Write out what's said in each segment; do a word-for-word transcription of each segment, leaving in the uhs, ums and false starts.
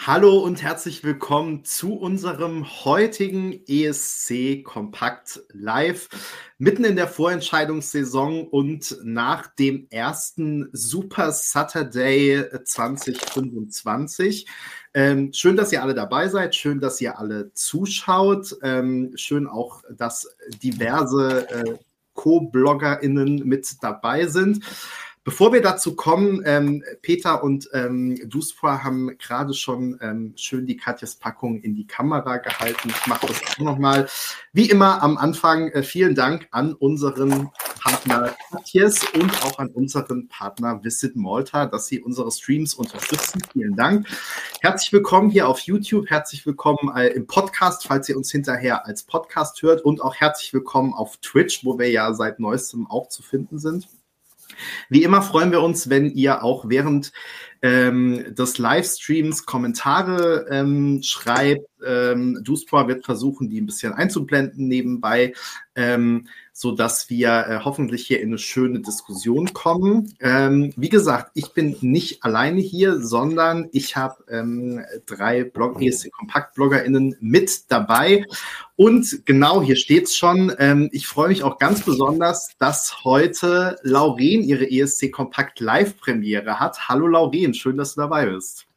Hallo und herzlich willkommen zu unserem heutigen E S C Kompakt Live. Mitten in der Vorentscheidungssaison und nach dem ersten Super Saturday zwanzig fünfundzwanzig. Ähm, schön, dass ihr alle dabei seid, schön, dass ihr alle zuschaut. Ähm, schön auch, dass diverse äh, Co-BloggerInnen mit dabei sind. Bevor wir dazu kommen, ähm, Peter und ähm, Duspra haben gerade schon ähm, schön die Katjes Packung in die Kamera gehalten. Ich mache das auch nochmal. Wie immer am Anfang äh, vielen Dank an unseren Partner Katjes und auch an unseren Partner Visit Malta, dass sie unsere Streams unterstützen. Vielen Dank. Herzlich willkommen hier auf YouTube, herzlich willkommen äh, im Podcast, falls ihr uns hinterher als Podcast hört, und auch herzlich willkommen auf Twitch, wo wir ja seit neuestem auch zu finden sind. Wie immer freuen wir uns, wenn ihr auch während ähm, des Livestreams Kommentare ähm, schreibt. Ähm, Duspra wird versuchen, die ein bisschen einzublenden nebenbei, ähm, sodass wir äh, hoffentlich hier in eine schöne Diskussion kommen. Ähm, wie gesagt, ich bin nicht alleine hier, sondern ich habe ähm, drei Blog- E S C-Kompakt-BloggerInnen mit dabei. Und genau, hier steht's schon. Ähm, ich freue mich auch ganz besonders, dass heute Lauren ihre E S C Kompakt Live-Premiere hat. Hallo Lauren, schön, dass du dabei bist.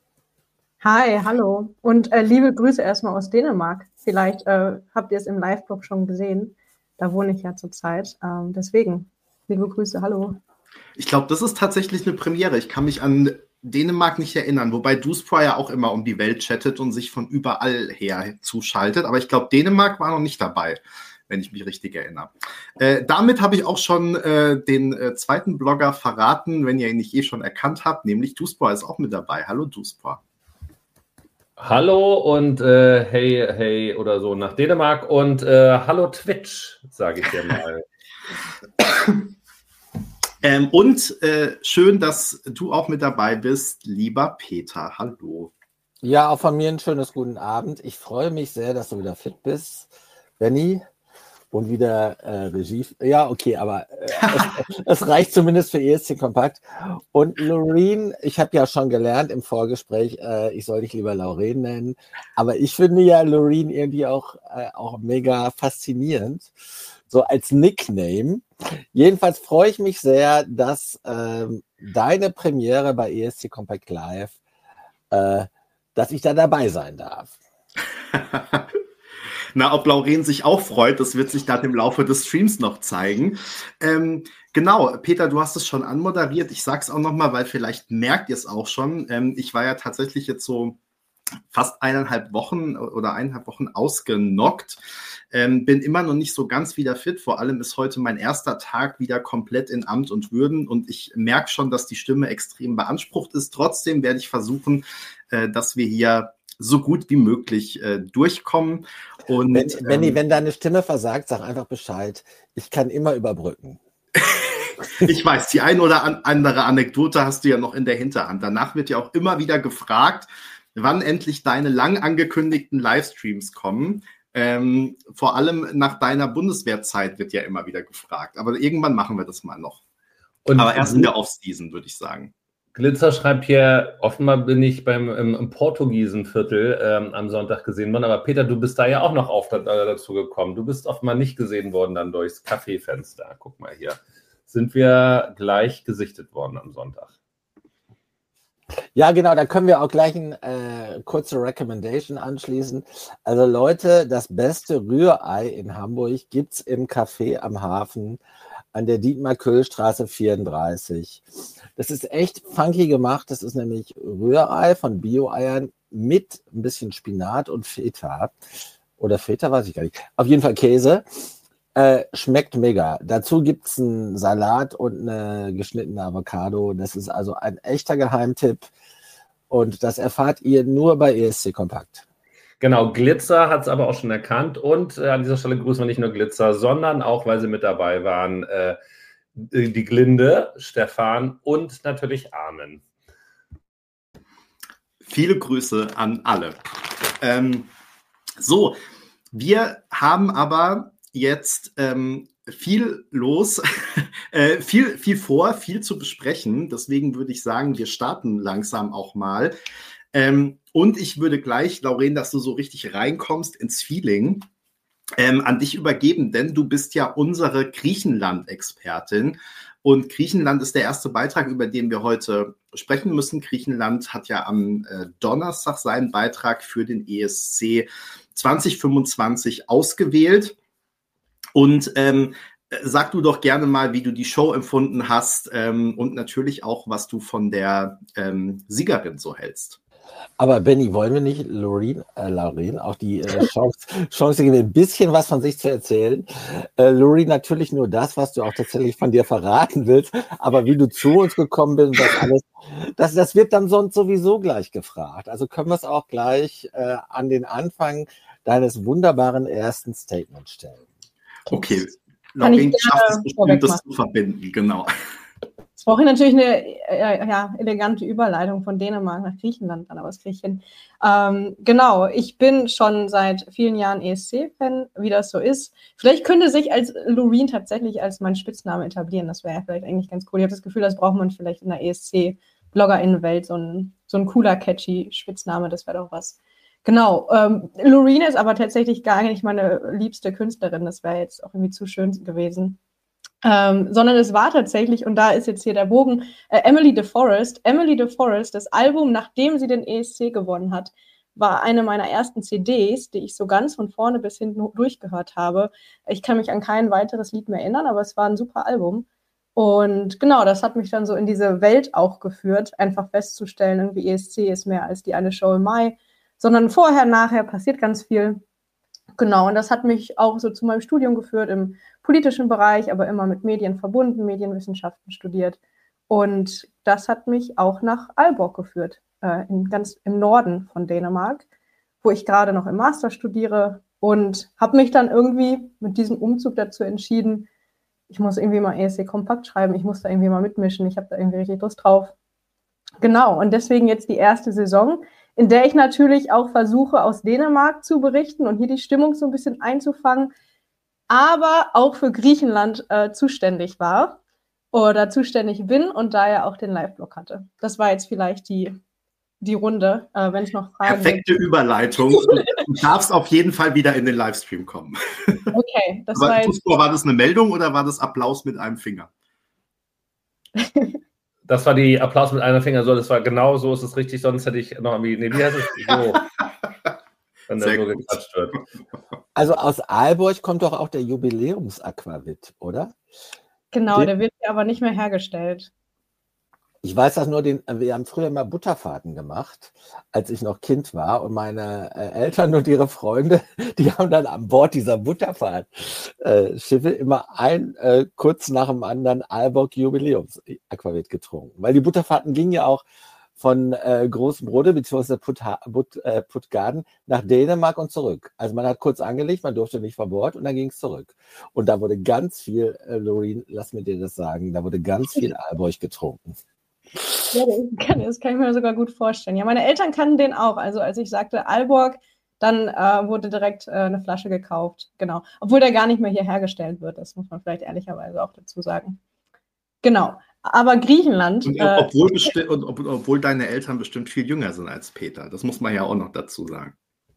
Hi, hallo und äh, liebe Grüße erstmal aus Dänemark. Vielleicht äh, habt ihr es im Live-Blog schon gesehen. Da wohne ich ja zurzeit. Ähm, deswegen, liebe Grüße, hallo. Ich glaube, das ist tatsächlich eine Premiere. Ich kann mich an Dänemark nicht erinnern, wobei Duspra ja auch immer um die Welt chattet und sich von überall her zuschaltet. Aber ich glaube, Dänemark war noch nicht dabei, wenn ich mich richtig erinnere. Äh, damit habe ich auch schon äh, den äh, zweiten Blogger verraten, wenn ihr ihn nicht eh schon erkannt habt, nämlich Duspra ist auch mit dabei. Hallo Duspra. Hallo und äh, hey, hey oder so nach Dänemark und äh, hallo Twitch, sage ich dir mal. ähm, und äh, schön, dass du auch mit dabei bist, lieber Peter. Hallo. Ja, auch von mir ein schönes guten Abend. Ich freue mich sehr, dass du wieder fit bist, Benni. Und wieder äh, Regie. Ja, okay, aber äh, es, es reicht zumindest für E S C Kompakt. Und Lauren, ich habe ja schon gelernt im Vorgespräch, äh, ich soll dich lieber Lauren nennen. Aber ich finde ja Lauren irgendwie auch, äh, auch mega faszinierend. So als Nickname. Jedenfalls freue ich mich sehr, dass ähm, deine Premiere bei E S C Kompakt Live, äh, dass ich da dabei sein darf. Na, ob Lauren sich auch freut, das wird sich dann im Laufe des Streams noch zeigen. Ähm, genau, Peter, du hast es schon anmoderiert. Ich sage es auch nochmal, weil vielleicht merkt ihr es auch schon. Ähm, ich war ja tatsächlich jetzt so fast eineinhalb Wochen oder eineinhalb Wochen ausgenockt. Ähm, bin immer noch nicht so ganz wieder fit. Vor allem ist heute mein erster Tag wieder komplett in Amt und Würden. Und ich merke schon, dass die Stimme extrem beansprucht ist. Trotzdem werde ich versuchen, äh, dass wir hier so gut wie möglich äh, durchkommen. Und, wenn, Benni, ähm, wenn deine Stimme versagt, sag einfach Bescheid. Ich kann immer überbrücken. Ich weiß, die ein oder an, andere Anekdote hast du ja noch in der Hinterhand. Danach wird ja auch immer wieder gefragt, wann endlich deine lang angekündigten Livestreams kommen. Ähm, vor allem nach deiner Bundeswehrzeit wird ja immer wieder gefragt. Aber irgendwann machen wir das mal noch. Und aber erst in der Off-Season, würde ich sagen. Glitzer schreibt hier, offenbar bin ich beim im, im Portugiesenviertel ähm, am Sonntag gesehen worden, aber Peter, du bist da ja auch noch auf, äh, dazu gekommen. Du bist offenbar nicht gesehen worden dann durchs Kaffeefenster. Guck mal hier. Sind wir gleich gesichtet worden am Sonntag. Ja, genau, da können wir auch gleich eine äh, kurze Recommendation anschließen. Also Leute, das beste Rührei in Hamburg gibt es im Café am Hafen an der Dietmar-Köhl-Straße vierunddreißig. Das ist echt funky gemacht. Das ist nämlich Rührei von Bio-Eiern mit ein bisschen Spinat und Feta. Oder Feta, weiß ich gar nicht. Auf jeden Fall Käse. Äh, schmeckt mega. Dazu gibt es einen Salat und eine geschnittene Avocado. Das ist also ein echter Geheimtipp. Und das erfahrt ihr nur bei E S C Kompakt. Genau, Glitzer hat es aber auch schon erkannt. Und äh, an dieser Stelle grüßen wir nicht nur Glitzer, sondern auch, weil sie mit dabei waren, äh, die Glinde, Stefan und natürlich Armen. Viele Grüße an alle. Ähm, so, wir haben aber jetzt ähm, viel los, äh, viel, viel vor, viel zu besprechen. Deswegen würde ich sagen, wir starten langsam auch mal. Ähm, Und ich würde gleich, Lauren, dass du so richtig reinkommst ins Feeling, ähm, an dich übergeben, denn du bist ja unsere Griechenland-Expertin. Und Griechenland ist der erste Beitrag, über den wir heute sprechen müssen. Griechenland hat ja am äh, Donnerstag seinen Beitrag für den E S C zwanzig fünfundzwanzig ausgewählt. Und ähm, sag du doch gerne mal, wie du die Show empfunden hast ähm, und natürlich auch, was du von der ähm, Siegerin so hältst. Aber Benni, wollen wir nicht Lauren, äh, Lauren auch die äh, Chance, Chance geben, ein bisschen was von sich zu erzählen? Äh, Lauren, natürlich nur das, was du auch tatsächlich von dir verraten willst, aber wie du zu uns gekommen bist, das alles, das, das wird dann sonst sowieso gleich gefragt. Also können wir es auch gleich äh, an den Anfang deines wunderbaren ersten Statements stellen. Okay, Lauren schafft es bestimmt, das zu verbinden, genau. Jetzt brauche ich natürlich eine äh, ja, elegante Überleitung von Dänemark nach Griechenland, dann aber das kriege ich hin. Ähm, genau, ich bin schon seit vielen Jahren E S C-Fan, wie das so ist. Vielleicht könnte sich als Lauren tatsächlich als mein Spitzname etablieren. Das wäre ja vielleicht eigentlich ganz cool. Ich habe das Gefühl, das braucht man vielleicht in der E S C-BloggerInnen-Welt, so ein, so ein cooler, catchy Spitzname, das wäre doch was. Genau, ähm, Lauren ist aber tatsächlich gar nicht meine liebste Künstlerin. Das wäre jetzt auch irgendwie zu schön gewesen. Ähm, sondern es war tatsächlich, und da ist jetzt hier der Bogen, äh, Emily de Forest. Emily de Forest, das Album, nachdem sie den E S C gewonnen hat, war eine meiner ersten C Ds, die ich so ganz von vorne bis hinten durchgehört habe. Ich kann mich an kein weiteres Lied mehr erinnern, aber es war ein super Album. Und genau, das hat mich dann so in diese Welt auch geführt, einfach festzustellen, irgendwie E S C ist mehr als die eine Show im Mai, sondern vorher, nachher passiert ganz viel. Genau, und das hat mich auch so zu meinem Studium geführt im politischen Bereich, aber immer mit Medien verbunden, Medienwissenschaften studiert. Und das hat mich auch nach Aalborg geführt, äh, in, ganz im Norden von Dänemark, wo ich gerade noch im Master studiere und habe mich dann irgendwie mit diesem Umzug dazu entschieden, ich muss irgendwie mal E S C Kompakt schreiben, ich muss da irgendwie mal mitmischen, ich habe da irgendwie richtig Lust drauf. Genau, und deswegen jetzt die erste Saison, in der ich natürlich auch versuche, aus Dänemark zu berichten und hier die Stimmung so ein bisschen einzufangen, aber auch für Griechenland äh, zuständig war oder zuständig bin und daher auch den Live-Blog hatte. Das war jetzt vielleicht die, die Runde, äh, wenn es noch Fragen Perfekte gibt. Überleitung. Du darfst auf jeden Fall wieder in den Livestream kommen. Okay. Das aber war, jetzt... war das eine Meldung oder war das Applaus mit einem Finger? Das war die Applaus mit einem Finger, so, das war genau so, ist es richtig, sonst hätte ich noch irgendwie, nee, wie heißt es? So, wenn der so geklatscht wird. Also aus Aalborg kommt doch auch der Jubiläums-Aquavit, oder? Genau, den, der wird ja aber nicht mehr hergestellt. Ich weiß das nur, den, wir haben früher mal Butterfahrten gemacht, als ich noch Kind war und meine äh, Eltern und ihre Freunde, die haben dann an Bord dieser Butterfahrt-Schiffe äh, immer ein, äh, kurz nach dem anderen Aalborg Jubiläums-Aquavit getrunken. Weil die Butterfahrten gingen ja auch von äh, Großem Brode bzw. Put, Put, äh, Puttgarden nach Dänemark und zurück. Also man hat kurz angelegt, man durfte nicht von Bord und dann ging es zurück. Und da wurde ganz viel, äh, Lauren, lass mir dir das sagen, da wurde ganz viel Aalborg getrunken. Ja, das kann, das kann ich mir sogar gut vorstellen. Ja, meine Eltern kannten den auch. Also als ich sagte Aalborg, dann äh, wurde direkt äh, eine Flasche gekauft. Genau. Obwohl der gar nicht mehr hier hergestellt wird. Das muss man vielleicht ehrlicherweise auch dazu sagen. Genau. Aber Griechenland... Und, äh, obwohl, besti- und, ob, obwohl deine Eltern bestimmt viel jünger sind als Peter. Das muss man ja auch noch dazu sagen.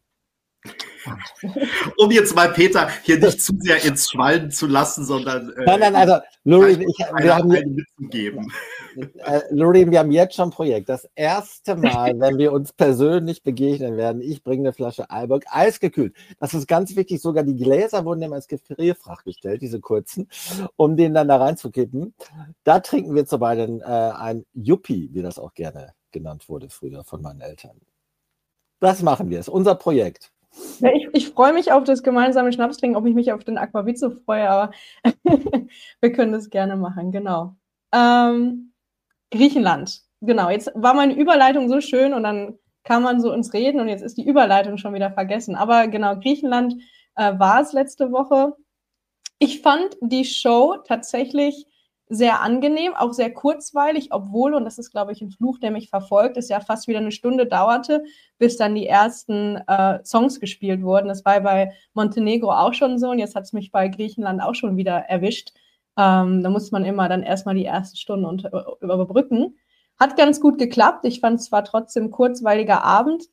Um jetzt mal Peter hier nicht zu sehr ins Schwallen zu lassen, sondern äh, nein, nein, also Lauren, ich, eine, wir haben eine mitzugeben. Äh, Lauren, wir haben jetzt schon ein Projekt. Das erste Mal, wenn wir uns persönlich begegnen werden, ich bringe eine Flasche Aalborg, eisgekühlt. Das ist ganz wichtig. Sogar die Gläser wurden immer ins Gefrierfach gestellt, diese kurzen, um den dann da reinzukippen. Da trinken wir zu beiden äh, ein Yuppie, wie das auch gerne genannt wurde früher von meinen Eltern. Das machen wir. Das ist unser Projekt. Ja, ich, ich freue mich auf das gemeinsame Schnapstrinken, ob ich mich auf den Aquavit so freue, aber wir können das gerne machen, genau. Ähm, Griechenland, genau. Jetzt war meine Überleitung so schön und dann kam man so ins Reden und jetzt ist die Überleitung schon wieder vergessen. Aber genau, Griechenland äh, war es letzte Woche. Ich fand die Show tatsächlich sehr angenehm, auch sehr kurzweilig, obwohl, und das ist, glaube ich, ein Fluch, der mich verfolgt, es ja fast wieder eine Stunde dauerte, bis dann die ersten äh, Songs gespielt wurden. Das war bei Montenegro auch schon so und jetzt hat es mich bei Griechenland auch schon wieder erwischt. Ähm, da muss man immer dann erstmal die erste Stunde unter, überbrücken. Hat ganz gut geklappt. Ich fand es zwar trotzdem kurzweiliger Abend,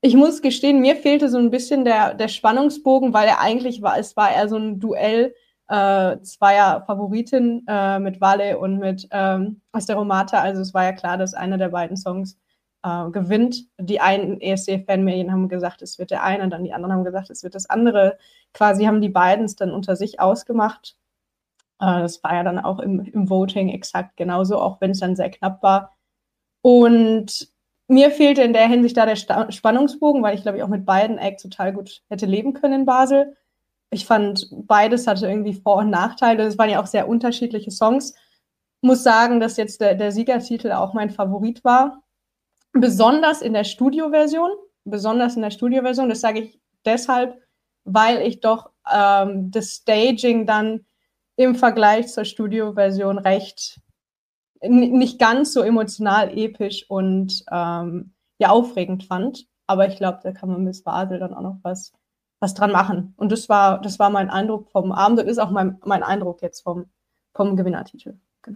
ich muss gestehen, mir fehlte so ein bisschen der, der Spannungsbogen, weil er eigentlich war, es war eher so ein Duell äh, zweier Favoritinnen äh, mit Vale und mit ähm, Asteromata. Also es war ja klar, dass einer der beiden Songs äh, gewinnt. Die einen E S C-Fanmedien haben gesagt, es wird der eine, dann die anderen haben gesagt, es wird das andere. Quasi haben die beiden es dann unter sich ausgemacht. Äh, das war ja dann auch im, im Voting exakt genauso, auch wenn es dann sehr knapp war. Und mir fehlte in der Hinsicht da der Sta- Spannungsbogen, weil ich, glaube ich, auch mit beiden Acts total gut hätte leben können in Basel. Ich fand, beides hatte irgendwie Vor- und Nachteile. Es waren ja auch sehr unterschiedliche Songs. Muss sagen, dass jetzt der, der Siegertitel auch mein Favorit war. Besonders in der Studioversion. Besonders in der Studioversion. Das sage ich deshalb, weil ich doch ähm, das Staging dann im Vergleich zur Studioversion recht nicht ganz so emotional episch und ähm, ja aufregend fand. Aber ich glaube, da kann man mit Basel dann auch noch was, was dran machen. Und das war, das war mein Eindruck vom Abend und ist auch mein, mein Eindruck jetzt vom, vom Gewinnertitel. Genau.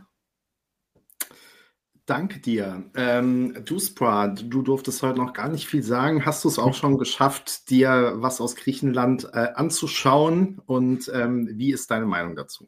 Danke dir. Ähm, du, Spra, du durftest heute noch gar nicht viel sagen. Hast du es auch schon geschafft, dir was aus Griechenland äh, anzuschauen? Und ähm, wie ist deine Meinung dazu?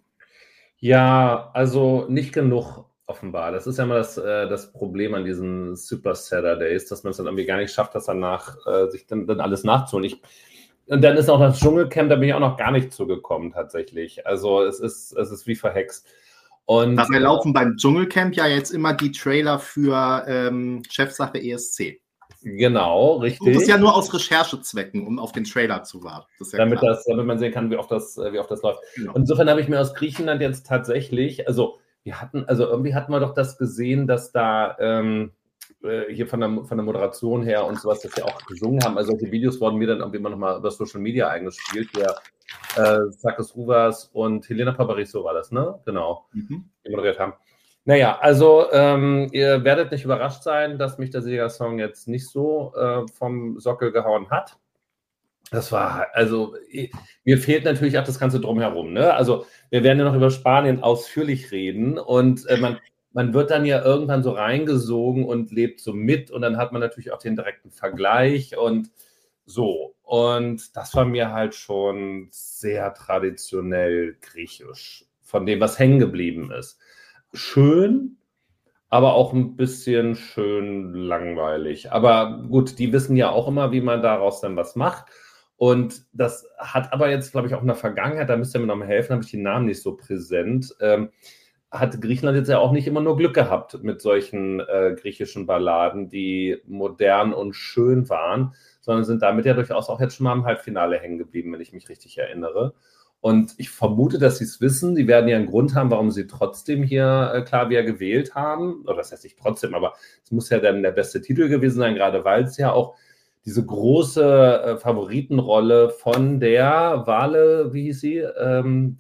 Ja, also nicht genug. Offenbar. Das ist ja immer das, äh, das Problem an diesen Super Saturdays, dass man es dann irgendwie gar nicht schafft, das danach äh, sich dann, dann alles nachzuholen. Ich, und dann ist auch das Dschungelcamp, da bin ich auch noch gar nicht zugekommen tatsächlich. Also es ist, es ist wie verhext. Und, Dabei laufen beim Dschungelcamp ja jetzt immer die Trailer für ähm, Chefsache E S C. Genau, richtig. Und das ist ja nur aus Recherchezwecken, um auf den Trailer zu warten. Das ja damit, das, damit man sehen kann, wie oft das, wie oft das läuft. Genau. Insofern habe ich mir aus Griechenland jetzt tatsächlich, also wir hatten, also irgendwie hatten wir doch das gesehen, dass da ähm, hier von der, von der Moderation her und sowas, dass wir auch gesungen haben. Also die Videos wurden mir dann irgendwie immer nochmal über Social Media eingespielt. Der äh, Sakis Ruvas und Helena Paparizou war das, ne? Genau, mhm. die moderiert haben. Naja, also ähm, ihr werdet nicht überrascht sein, dass mich der Siegersong jetzt nicht so äh, vom Sockel gehauen hat. Das war, also, mir fehlt natürlich auch das Ganze drumherum, ne? Also, wir werden ja noch über Spanien ausführlich reden und äh, man, man wird dann ja irgendwann so reingesogen und lebt so mit und dann hat man natürlich auch den direkten Vergleich und so. Und das war mir halt schon sehr traditionell griechisch, von dem, was hängen geblieben ist. Schön, aber auch ein bisschen schön langweilig. Aber gut, die wissen ja auch immer, wie man daraus dann was macht. Und das hat aber jetzt, glaube ich, auch in der Vergangenheit, da müsst ihr mir noch mal helfen, habe ich die Namen nicht so präsent, ähm, hat Griechenland jetzt ja auch nicht immer nur Glück gehabt mit solchen äh, griechischen Balladen, die modern und schön waren, sondern sind damit ja durchaus auch jetzt schon mal im Halbfinale hängen geblieben, wenn ich mich richtig erinnere. Und ich vermute, dass sie es wissen. Die werden ja einen Grund haben, warum sie trotzdem hier äh, Klavier gewählt haben. Oder das heißt nicht trotzdem, aber es muss ja dann der beste Titel gewesen sein, gerade weil es ja auch diese große äh, Favoritenrolle von der Vale, wie hieß sie? Ähm,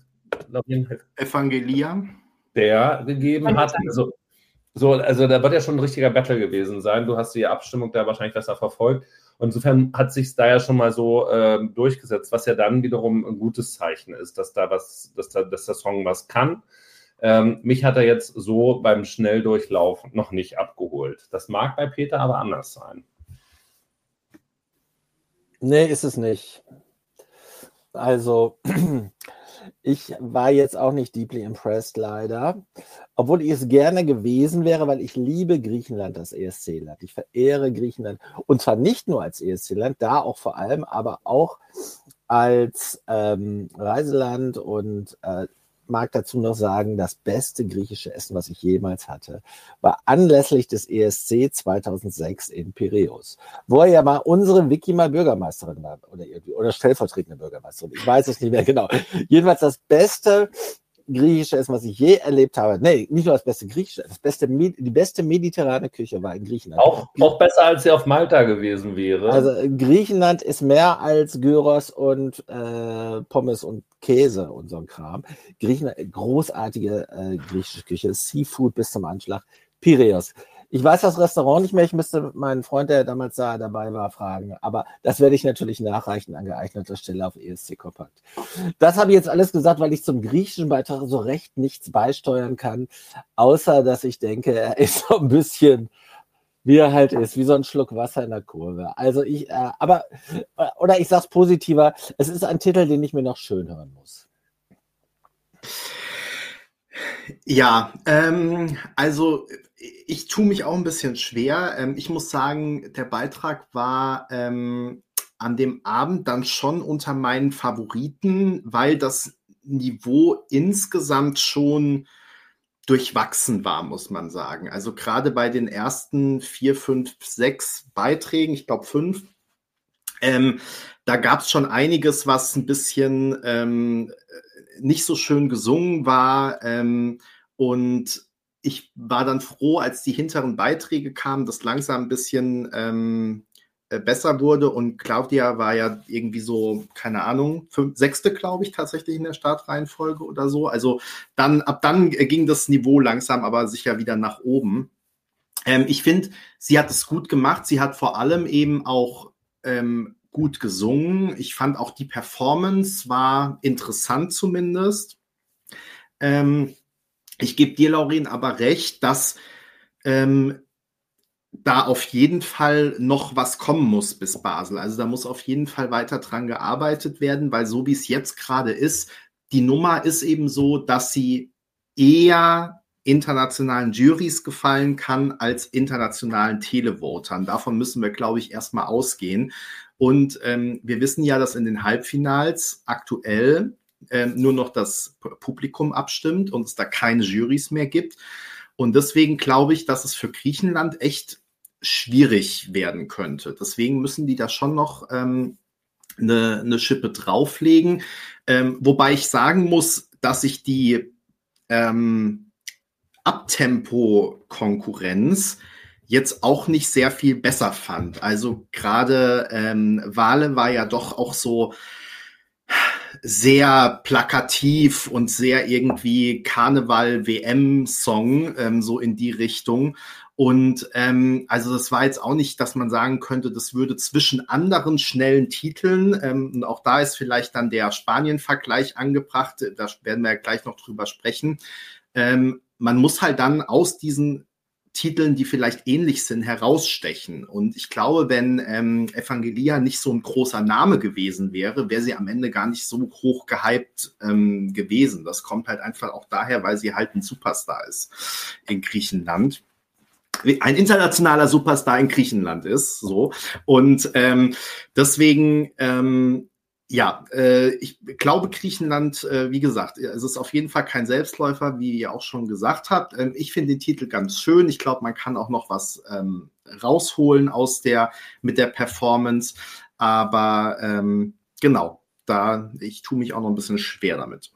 Evangelia. Der gegeben hat. Also, so, also da wird ja schon ein richtiger Battle gewesen sein. Du hast die Abstimmung da wahrscheinlich besser verfolgt. Und insofern hat sich da ja schon mal so ähm, durchgesetzt, was ja dann wiederum ein gutes Zeichen ist, dass da was, dass, da, dass der Song was kann. Ähm, mich hat er jetzt so beim Schnelldurchlauf noch nicht abgeholt. Das mag bei Peter aber anders sein. Nee, ist es nicht. Also, ich war jetzt auch nicht deeply impressed, leider. Obwohl ich es gerne gewesen wäre, weil ich liebe Griechenland als E S C-Land. Ich verehre Griechenland. Und zwar nicht nur als E S C-Land, da auch vor allem, aber auch als ähm, Reiseland und äh, mag dazu noch sagen, das beste griechische Essen, was ich jemals hatte, war anlässlich des E S C zweitausendsechs in Piräus, wo ja mal unsere Vicky mal Bürgermeisterin war oder irgendwie oder stellvertretende Bürgermeisterin. Ich weiß es nicht mehr genau. Jedenfalls das beste griechische Essen, was ich je erlebt habe. Nee, nicht nur das beste griechische, das beste, die beste mediterrane Küche war in Griechenland. Auch, auch besser, als sie auf Malta gewesen wäre. Also Griechenland ist mehr als Gyros und äh, Pommes und Käse und so ein Kram. Griechenland, großartige äh, griechische Küche, Seafood bis zum Anschlag. Piräus. Ich weiß das Restaurant nicht mehr, ich müsste meinen Freund, der damals da dabei war, fragen. Aber das werde ich natürlich nachreichen an geeigneter Stelle auf E S C Kompakt. Das habe ich jetzt alles gesagt, weil ich zum griechischen Beitrag so recht nichts beisteuern kann, außer dass ich denke, er ist so ein bisschen wie er halt ist, wie so ein Schluck Wasser in der Kurve. Also ich, äh, aber, oder ich sag's positiver, es ist ein Titel, den ich mir noch schön hören muss. Ja, ähm, also ich tue mich auch ein bisschen schwer. Ähm, ich muss sagen, der Beitrag war ähm, an dem Abend dann schon unter meinen Favoriten, weil das Niveau insgesamt schon durchwachsen war, muss man sagen. Also gerade bei den ersten vier, fünf, sechs Beiträgen, ich glaube fünf, ähm, da gab es schon einiges, was ein bisschen ähm, nicht so schön gesungen war. Ähm, und ich war dann froh, als die hinteren Beiträge kamen, dass langsam ein bisschen ähm, besser wurde. Und Claudia war ja irgendwie so, keine Ahnung, fünf, sechste, glaube ich, tatsächlich in der Startreihenfolge oder so. Also dann, ab dann ging das Niveau langsam aber sicher wieder nach oben. Ähm, ich finde, sie hat es gut gemacht. Sie hat vor allem eben auch ähm, gut gesungen. Ich fand auch die Performance war interessant zumindest. Ähm, ich gebe dir, Lauren, aber recht, dass ähm, da auf jeden Fall noch was kommen muss bis Basel. Also da muss auf jeden Fall weiter dran gearbeitet werden, weil so wie es jetzt gerade ist, die Nummer ist eben so, dass sie eher internationalen Jurys gefallen kann als internationalen Televotern. Davon müssen wir, glaube ich, erstmal ausgehen. Und ähm, wir wissen ja, dass in den Halbfinals aktuell ähm, nur noch das Publikum abstimmt und es da keine Jurys mehr gibt. Und deswegen glaube ich, dass es für Griechenland echt schwierig werden könnte. Deswegen müssen die da schon noch ähm, eine, eine Schippe drauflegen. Ähm, wobei ich sagen muss, dass ich die ähm, Abtempo-Konkurrenz jetzt auch nicht sehr viel besser fand. Also gerade ähm, Wale war ja doch auch so sehr plakativ und sehr irgendwie Karneval-W M-Song, ähm, so in die Richtung. Und ähm, also das war jetzt auch nicht, dass man sagen könnte, das würde zwischen anderen schnellen Titeln, ähm, und auch da ist vielleicht dann der Spanien-Vergleich angebracht, da werden wir ja gleich noch drüber sprechen. Ähm, man muss halt dann aus diesen Titeln, die vielleicht ähnlich sind, herausstechen. Und ich glaube, wenn ähm, Evangelia nicht so ein großer Name gewesen wäre, wäre sie am Ende gar nicht so hoch gehypt ähm, gewesen. Das kommt halt einfach auch daher, weil sie halt ein Superstar ist in Griechenland. Ein internationaler Superstar in Griechenland ist, so. Und ähm, deswegen, ähm, ja, äh, ich glaube, Griechenland, äh, wie gesagt, es ist auf jeden Fall kein Selbstläufer, wie ihr auch schon gesagt habt. Ähm, ich finde den Titel ganz schön. Ich glaube, man kann auch noch was ähm, rausholen aus der, mit der Performance. Aber ähm, genau, da, ich tue mich auch noch ein bisschen schwer damit.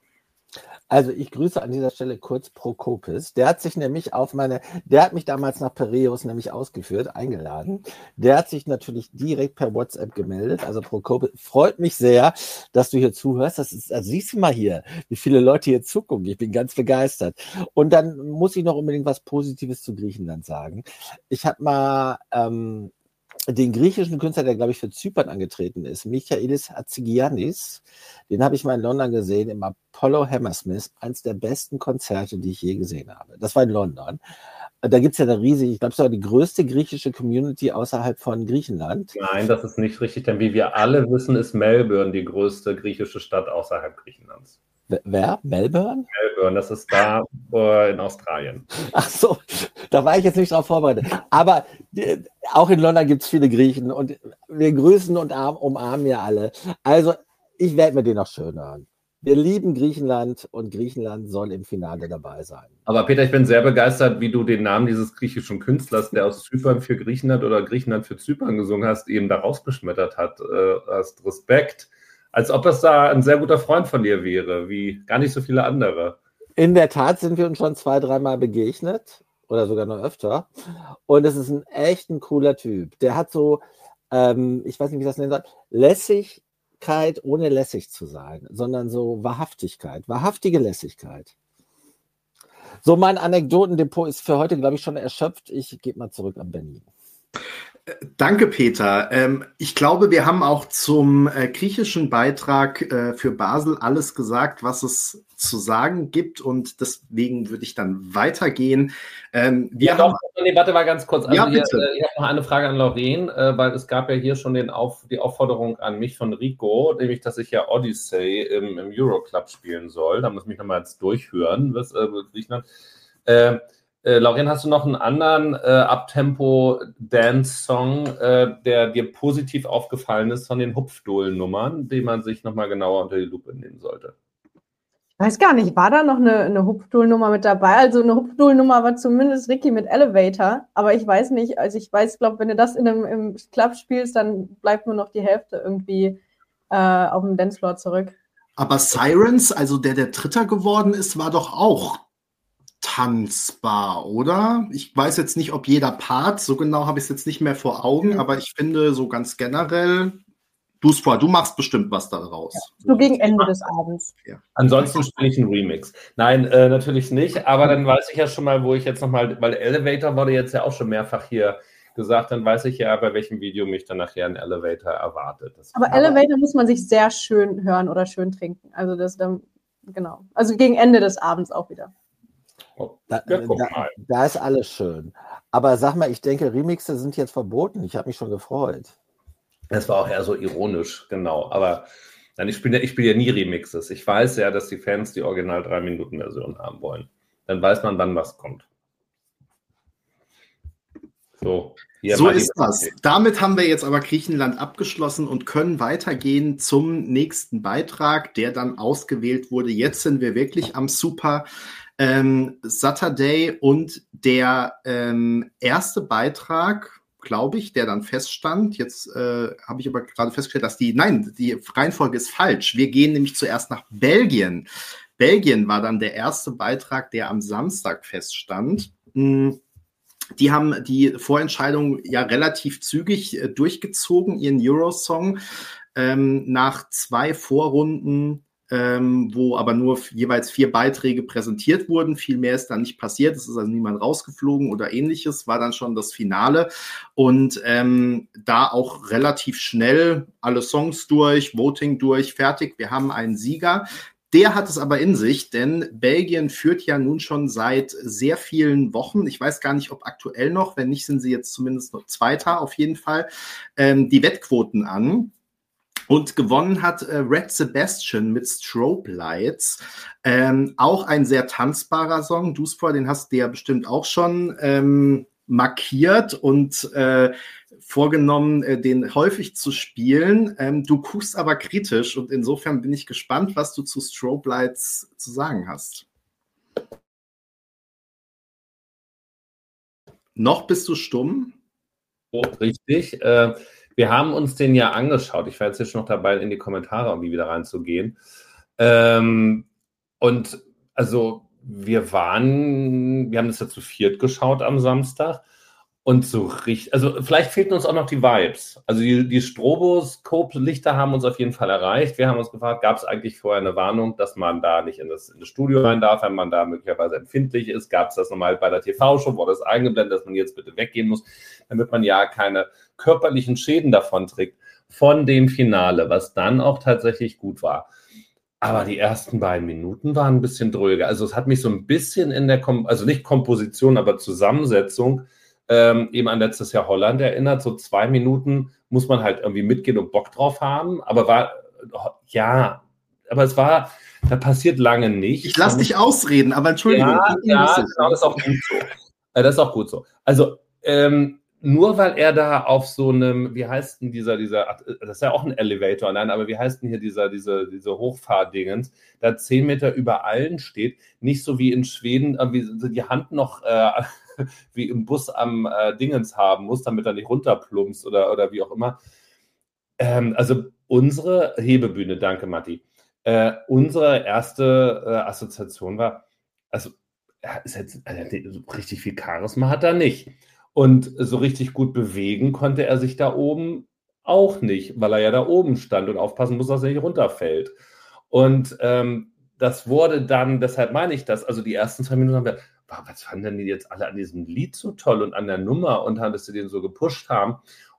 Also ich grüße an dieser Stelle kurz Prokopis. Der hat sich nämlich auf meine, der hat mich damals nach Piräus nämlich ausgeführt, eingeladen. Der hat sich natürlich direkt per WhatsApp gemeldet. Also Prokopis, freut mich sehr, dass du hier zuhörst. Das ist, also siehst du mal hier, wie viele Leute hier zugucken. Ich bin ganz begeistert. Und dann muss ich noch unbedingt was Positives zu Griechenland sagen. Ich habe mal ähm, den griechischen Künstler, der, glaube ich, für Zypern angetreten ist, Michaelis Hatzigiannis, den habe ich mal in London gesehen, im Apollo Hammersmith, eines der besten Konzerte, die ich je gesehen habe. Das war in London. Da gibt es ja eine riesige, ich glaube, es ist auch die größte griechische Community außerhalb von Griechenland. Nein, das ist nicht richtig, denn wie wir alle wissen, ist Melbourne die größte griechische Stadt außerhalb Griechenlands. Wer? Melbourne? Melbourne, das ist da äh, in Australien. Ach so, da war ich jetzt nicht drauf vorbereitet. Aber äh, auch in London gibt es viele Griechen und wir grüßen und umarmen ja alle. Also ich werde mir den noch schön hören. Wir lieben Griechenland und Griechenland soll im Finale dabei sein. Aber Peter, ich bin sehr begeistert, wie du den Namen dieses griechischen Künstlers, der aus Zypern für Griechenland oder Griechenland für Zypern gesungen hast, eben da rausgeschmettert hat. Äh, hast Respekt. Als ob es da ein sehr guter Freund von dir wäre, wie gar nicht so viele andere. In der Tat sind wir uns schon zwei, dreimal begegnet oder sogar noch öfter. Und es ist ein echt ein cooler Typ. Der hat so, ähm, ich weiß nicht, wie ich das nennen soll, Lässigkeit, ohne lässig zu sein, sondern so Wahrhaftigkeit, wahrhaftige Lässigkeit. So, mein Anekdotendepot ist für heute, glaube ich, schon erschöpft. Ich gebe mal zurück an Benny. Danke, Peter. Ähm, ich glaube, wir haben auch zum äh, griechischen Beitrag äh, für Basel alles gesagt, was es zu sagen gibt und deswegen würde ich dann weitergehen. Ähm, wir ja, haben... doch, nee, warte mal ganz kurz. Also ja, hier, bitte. äh, ich habe noch eine Frage an Lauren, äh, weil es gab ja hier schon den Auf, die Aufforderung an mich von Rico, nämlich, dass ich ja Odyssey im, im Euroclub spielen soll. Da muss ich mich nochmal jetzt durchhören, was äh, Griechenland. Äh, äh, Lauren, hast du noch einen anderen äh, Uptempo-Dance-Song, äh, der dir positiv aufgefallen ist von den Hupfdohlen-Nummern, den man sich nochmal genauer unter die Lupe nehmen sollte? Ich weiß gar nicht, war da noch eine, eine Hupfdohl-Nummer mit dabei? Also eine Hupfdohl-Nummer war zumindest Ricky mit Elevator, aber ich weiß nicht, also ich weiß, glaube, wenn du das in einem im Club spielst, dann bleibt nur noch die Hälfte irgendwie äh, auf dem Dancefloor zurück. Aber Sirens, also der, der Dritter geworden ist, war doch auch tanzbar, oder? Ich weiß jetzt nicht, ob jeder Part, so genau habe ich es jetzt nicht mehr vor Augen, mhm. aber ich finde so ganz generell, du, du machst bestimmt was daraus. Ja, so gegen Ende des Abends. Ja. Ansonsten spiele ich einen Remix. Nein, äh, natürlich nicht, aber dann weiß ich ja schon mal, wo ich jetzt nochmal, weil Elevator wurde jetzt ja auch schon mehrfach hier gesagt, dann weiß ich ja, bei welchem Video mich dann nachher ein Elevator erwartet. Das aber Elevator muss man sich sehr schön hören oder schön trinken. Also das dann, genau. Also gegen Ende des Abends auch wieder. Da, ja, da, da ist alles schön. Aber sag mal, ich denke, Remixe sind jetzt verboten. Ich habe mich schon gefreut. Das war auch eher so ironisch, genau. Aber nein, ich spiele ich spiel ja nie Remixes. Ich weiß ja, dass die Fans die original drei Minuten Version haben wollen. Dann weiß man, wann was kommt. So, so ist das. Damit haben wir jetzt aber Griechenland abgeschlossen und können weitergehen zum nächsten Beitrag, der dann ausgewählt wurde. Jetzt sind wir wirklich am Super ähm, Saturday und der ähm, erste Beitrag, glaube ich, der dann feststand. Jetzt äh, habe ich aber gerade festgestellt, dass die, nein, die Reihenfolge ist falsch. Wir gehen nämlich zuerst nach Belgien. Belgien war dann der erste Beitrag, der am Samstag feststand. Die haben die Vorentscheidung ja relativ zügig äh, durchgezogen, ihren Eurosong, ähm, nach zwei Vorrunden, ähm, wo aber nur f- jeweils vier Beiträge präsentiert wurden. Viel mehr ist dann nicht passiert. Es ist also niemand rausgeflogen oder ähnliches, war dann schon das Finale. Und ähm, da auch relativ schnell alle Songs durch, Voting durch, fertig. Wir haben einen Sieger. Der hat es aber in sich, denn Belgien führt ja nun schon seit sehr vielen Wochen, ich weiß gar nicht, ob aktuell noch, wenn nicht, sind sie jetzt zumindest noch Zweiter auf jeden Fall, ähm, die Wettquoten an. Und gewonnen hat äh, Red Sebastian mit Strobe Lights. Ähm, auch ein sehr tanzbarer Song. Duspor, den hast du ja bestimmt auch schon ähm, markiert und äh, vorgenommen, äh, den häufig zu spielen. Ähm, du guckst aber kritisch und insofern bin ich gespannt, was du zu Strobe Lights zu sagen hast. Noch bist du stumm? Oh, richtig. Äh, wir haben uns den ja angeschaut. Ich war jetzt hier schon noch dabei, in die Kommentare irgendwie wieder reinzugehen. Ähm, und also wir waren, wir haben das ja zu viert geschaut am Samstag. Und so richtig, also vielleicht fehlten uns auch noch die Vibes. Also die, die Stroboskop-Lichter haben uns auf jeden Fall erreicht. Wir haben uns gefragt, gab es eigentlich vorher eine Warnung, dass man da nicht in das, in das Studio rein darf, wenn man da möglicherweise empfindlich ist? Gab es das nochmal bei der T V-Show, wurde das eingeblendet, dass man jetzt bitte weggehen muss, damit man ja keine körperlichen Schäden davon trägt von dem Finale, was dann auch tatsächlich gut war. Aber die ersten beiden Minuten waren ein bisschen dröger. Also es hat mich so ein bisschen in der, Kom- also nicht Komposition, aber Zusammensetzung Ähm, eben an letztes Jahr Holland erinnert. So zwei Minuten muss man halt irgendwie mitgehen und Bock drauf haben. Aber war, ja, aber es war, da passiert lange nichts. Ich lass dich ausreden, aber Entschuldigung. Ja, ja, genau, das ist auch gut so. Äh, das ist auch gut so. Also, ähm, nur weil er da auf so einem, wie heißt denn dieser, dieser, das ist ja auch ein Elevator, nein, aber wie heißt denn hier dieser, diese, diese Hochfahrdingens, da zehn Meter über allen steht, nicht so wie in Schweden, irgendwie die Hand noch äh, wie im Bus am äh, Dingens haben muss, damit er nicht runterplumpst oder, oder wie auch immer. Ähm, also unsere Hebebühne, danke Matti, äh, unsere erste äh, Assoziation war, also er ist jetzt, also, richtig viel Charisma hat er nicht. Und so richtig gut bewegen konnte er sich da oben auch nicht, weil er ja da oben stand und aufpassen muss, dass er nicht runterfällt. Und ähm, das wurde dann, deshalb meine ich das, also die ersten zwei Minuten haben wir, was fanden denn die jetzt alle an diesem Lied so toll und an der Nummer und haben, dass sie den so gepusht haben.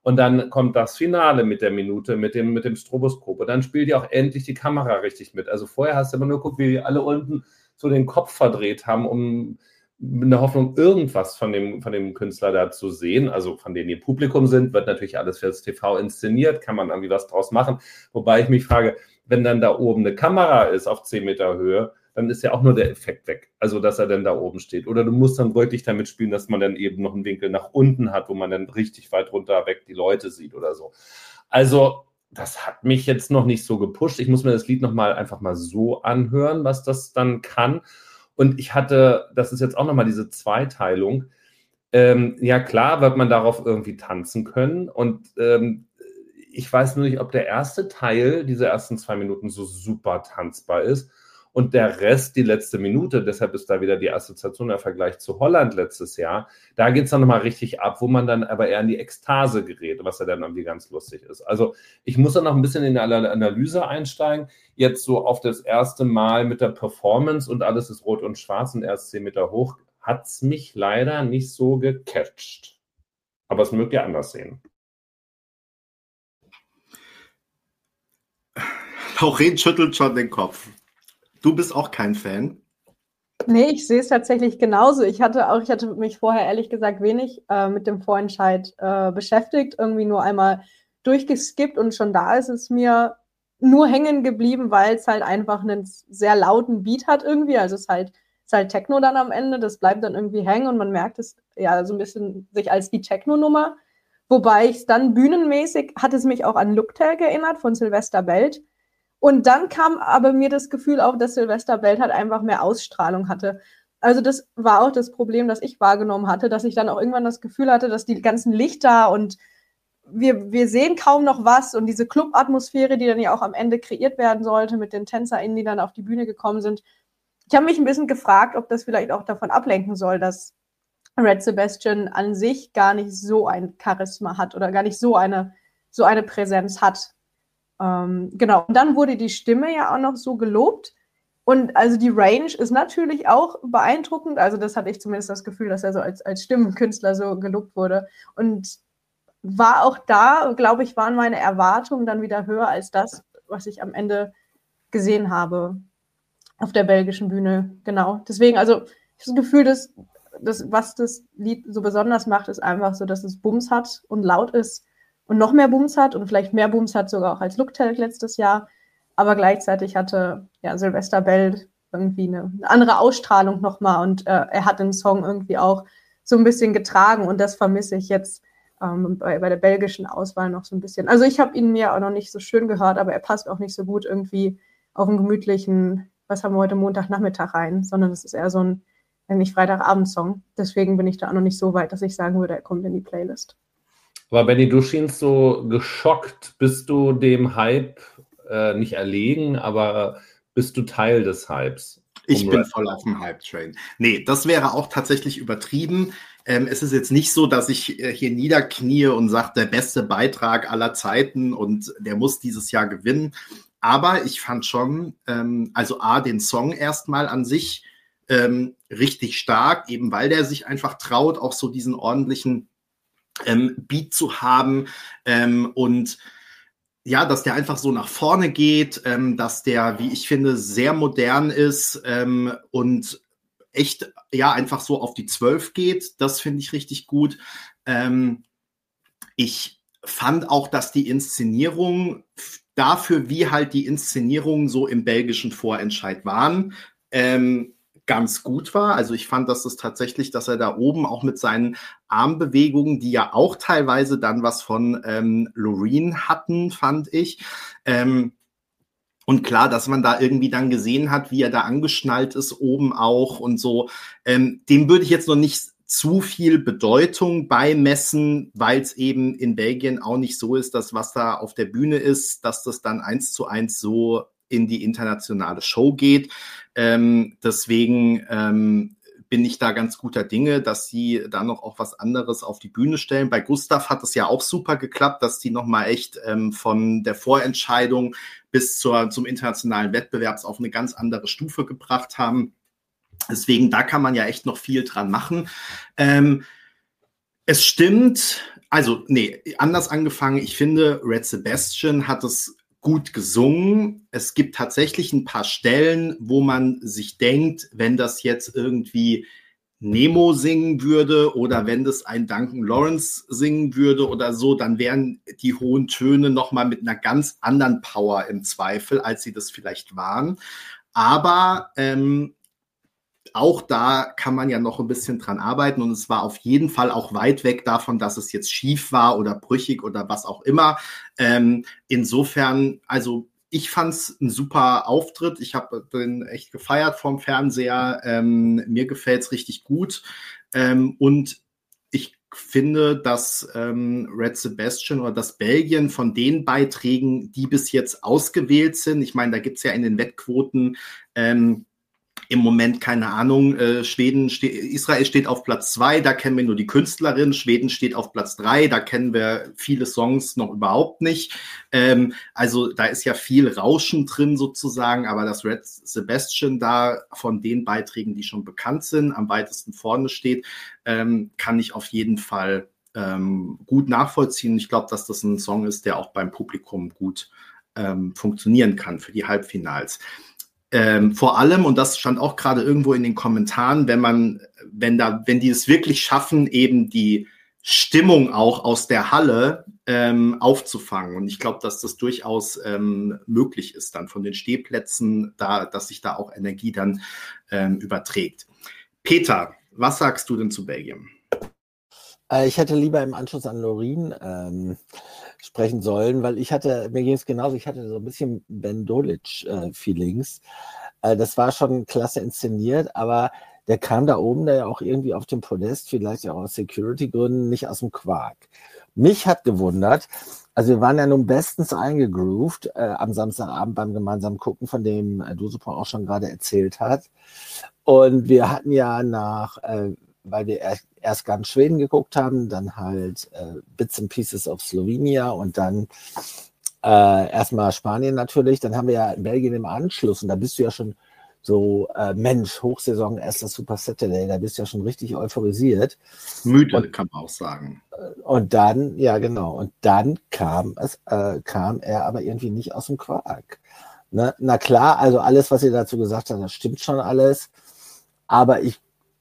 Und dann kommt das Finale mit der Minute, mit dem, mit dem Stroboskop. Und dann spielt ja auch endlich die Kamera richtig mit. Also vorher hast du immer nur geguckt, wie alle unten so den Kopf verdreht haben, um in der Hoffnung, irgendwas von dem, von dem Künstler da zu sehen. Also von denen, die im Publikum sind, wird natürlich alles für das T V inszeniert, kann man irgendwie was draus machen. Wobei ich mich frage, wenn dann da oben eine Kamera ist auf zehn Meter Höhe, dann ist ja auch nur der Effekt weg. Also, dass er dann da oben steht. Oder du musst dann wirklich damit spielen, dass man dann eben noch einen Winkel nach unten hat, wo man dann richtig weit runter weg die Leute sieht oder so. Also, das hat mich jetzt noch nicht so gepusht. Ich muss mir das Lied nochmal einfach mal so anhören, was das dann kann. Und ich hatte, das ist jetzt auch nochmal diese Zweiteilung. Ähm, ja, klar wird man darauf irgendwie tanzen können. Und ähm, ich weiß nur nicht, ob der erste Teil, diese ersten zwei Minuten, so super tanzbar ist. Und der Rest, die letzte Minute, deshalb ist da wieder die Assoziation, der Vergleich zu Holland letztes Jahr, da geht es dann nochmal richtig ab, wo man dann aber eher in die Ekstase gerät, was ja dann irgendwie ganz lustig ist. Also ich muss dann noch ein bisschen in die Analyse einsteigen. Jetzt so auf das erste Mal mit der Performance und alles ist rot und schwarz und erst zehn Meter hoch, hat es mich leider nicht so gecatcht. Aber es mögt ihr anders sehen. Lauren schüttelt schon den Kopf. Du bist auch kein Fan? Nee, ich sehe es tatsächlich genauso. Ich hatte auch, ich hatte mich vorher ehrlich gesagt wenig äh, mit dem Vorentscheid äh, beschäftigt, irgendwie nur einmal durchgeskippt und schon da ist es mir nur hängen geblieben, weil es halt einfach einen sehr lauten Beat hat irgendwie. Also es ist halt, es ist halt Techno dann am Ende, das bleibt dann irgendwie hängen und man merkt es ja so ein bisschen sich als die Techno-Nummer. Wobei ich es dann bühnenmäßig, hat es mich auch an Looktag erinnert von Sylvester Belt. Und dann kam aber mir das Gefühl auf, dass Sylvester Belt halt einfach mehr Ausstrahlung hatte. Also das war auch das Problem, das ich wahrgenommen hatte, dass ich dann auch irgendwann das Gefühl hatte, dass die ganzen Lichter und wir, wir sehen kaum noch was und diese Club-Atmosphäre, die dann ja auch am Ende kreiert werden sollte mit den TänzerInnen, die dann auf die Bühne gekommen sind. Ich habe mich ein bisschen gefragt, ob das vielleicht auch davon ablenken soll, dass Red Sebastian an sich gar nicht so ein Charisma hat oder gar nicht so eine, so eine Präsenz hat. Ähm, genau, und dann wurde die Stimme ja auch noch so gelobt. Und also die Range ist natürlich auch beeindruckend. Also das hatte ich zumindest das Gefühl, dass er so als, als Stimmenkünstler so gelobt wurde. Und war auch da, glaube ich, waren meine Erwartungen dann wieder höher als das, was ich am Ende gesehen habe auf der belgischen Bühne. Genau, deswegen, also ich habe das Gefühl, dass, dass was das Lied so besonders macht, ist einfach so, dass es Bums hat und laut ist. Und noch mehr Booms hat und vielleicht mehr Booms hat sogar auch als Looktag letztes Jahr. Aber gleichzeitig hatte ja, Sylvester Belt irgendwie eine, eine andere Ausstrahlung nochmal und äh, er hat den Song irgendwie auch so ein bisschen getragen und das vermisse ich jetzt ähm, bei, bei der belgischen Auswahl noch so ein bisschen. Also ich habe ihn mir auch noch nicht so schön gehört, aber er passt auch nicht so gut irgendwie auf einen gemütlichen, was haben wir heute, Montagnachmittag rein, sondern es ist eher so ein eigentlich Freitagabend-Song. Deswegen bin ich da auch noch nicht so weit, dass ich sagen würde, er kommt in die Playlist. Aber Benni, du schienst so geschockt. Bist du dem Hype äh, nicht erlegen, aber bist du Teil des Hypes? Ich bin voll auf dem Hype-Train. Nee, das wäre auch tatsächlich übertrieben. Ähm, es ist jetzt nicht so, dass ich äh, hier niederknie und sage, der beste Beitrag aller Zeiten und der muss dieses Jahr gewinnen. Aber ich fand schon, ähm, also A, den Song erstmal an sich ähm, richtig stark, eben weil der sich einfach traut, auch so diesen ordentlichen Ähm, Beat zu haben ähm, und ja, dass der einfach so nach vorne geht, ähm, dass der, wie ich finde, sehr modern ist ähm, und echt, ja, einfach so auf die zwölf geht. Das finde ich richtig gut. Ähm, ich fand auch, dass die Inszenierung dafür, wie halt die Inszenierungen so im belgischen Vorentscheid waren, ähm, ganz gut war. Also ich fand, dass es tatsächlich, dass er da oben auch mit seinen Armbewegungen, die ja auch teilweise dann was von ähm, Loreen hatten, fand ich. Ähm, und klar, dass man da irgendwie dann gesehen hat, wie er da angeschnallt ist, oben auch und so. Ähm, dem würde ich jetzt noch nicht zu viel Bedeutung beimessen, weil es eben in Belgien auch nicht so ist, dass was da auf der Bühne ist, dass das dann eins zu eins so in die internationale Show geht. Ähm, deswegen ähm, bin ich da ganz guter Dinge, dass sie da noch auch was anderes auf die Bühne stellen. Bei Gustav hat es ja auch super geklappt, dass die nochmal echt ähm, von der Vorentscheidung bis zur, zum internationalen Wettbewerb auf eine ganz andere Stufe gebracht haben. Deswegen, da kann man ja echt noch viel dran machen. Ähm, es stimmt, Also, nee, anders angefangen. Ich finde, Red Sebastian hat es gut gesungen. Es gibt tatsächlich ein paar Stellen, wo man sich denkt, wenn das jetzt irgendwie Nemo singen würde oder wenn das ein Duncan Lawrence singen würde oder so, dann wären die hohen Töne nochmal mit einer ganz anderen Power im Zweifel, als sie das vielleicht waren. Aber ähm, auch da kann man ja noch ein bisschen dran arbeiten und es war auf jeden Fall auch weit weg davon, dass es jetzt schief war oder brüchig oder was auch immer. Ähm, insofern, also ich fand es ein super Auftritt. Ich habe den echt gefeiert vom Fernseher. Ähm, mir gefällt es richtig gut. Ähm, und ich finde, dass ähm, Red Sebastian oder das Belgien von den Beiträgen, die bis jetzt ausgewählt sind, ich meine, da gibt es ja in den Wettquoten ähm, im Moment, keine Ahnung, äh, Schweden, ste- Israel steht auf Platz zwei, da kennen wir nur die Künstlerin, Schweden steht auf Platz drei, da kennen wir viele Songs noch überhaupt nicht. Ähm, also da ist ja viel Rauschen drin sozusagen, aber dass Red Sebastian da von den Beiträgen, die schon bekannt sind, am weitesten vorne steht, ähm, kann ich auf jeden Fall ähm, gut nachvollziehen. Ich glaube, dass das ein Song ist, der auch beim Publikum gut ähm, funktionieren kann für die Halbfinals. Ähm, vor allem, und das stand auch gerade irgendwo in den Kommentaren, wenn man, wenn da, wenn die es wirklich schaffen, eben die Stimmung auch aus der Halle ähm, aufzufangen. Und ich glaube, dass das durchaus ähm, möglich ist, dann von den Stehplätzen, da, dass sich da auch Energie dann ähm, überträgt. Peter, was sagst du denn zu Belgien? Äh, ich hätte lieber im Anschluss an Lorin ähm, sprechen sollen, weil ich hatte, mir ging es genauso, ich hatte so ein bisschen Ben Dolic-Feelings. Äh, das war schon klasse inszeniert, aber der kam da oben, der ja auch irgendwie auf dem Podest, vielleicht auch aus Security-Gründen, nicht aus dem Quark. Mich hat gewundert, also wir waren ja nun bestens eingegroovt äh, am Samstagabend beim gemeinsamen Gucken, von dem äh, Dusupo auch schon gerade erzählt hat. Und wir hatten ja nach, äh, weil wir erst, erst ganz Schweden geguckt haben, dann halt äh, Bits and Pieces of Slovenia und dann äh, erstmal Spanien natürlich. Dann haben wir ja Belgien im Anschluss und da bist du ja schon so, äh, Mensch, Hochsaison, erster Super Saturday, da bist du ja schon richtig euphorisiert. Müde, und, kann man auch sagen. Und dann, ja genau, und dann kam es, äh, kam er aber irgendwie nicht aus dem Quark. Ne? Na klar, also alles, was ihr dazu gesagt habt, das stimmt schon alles, aber ich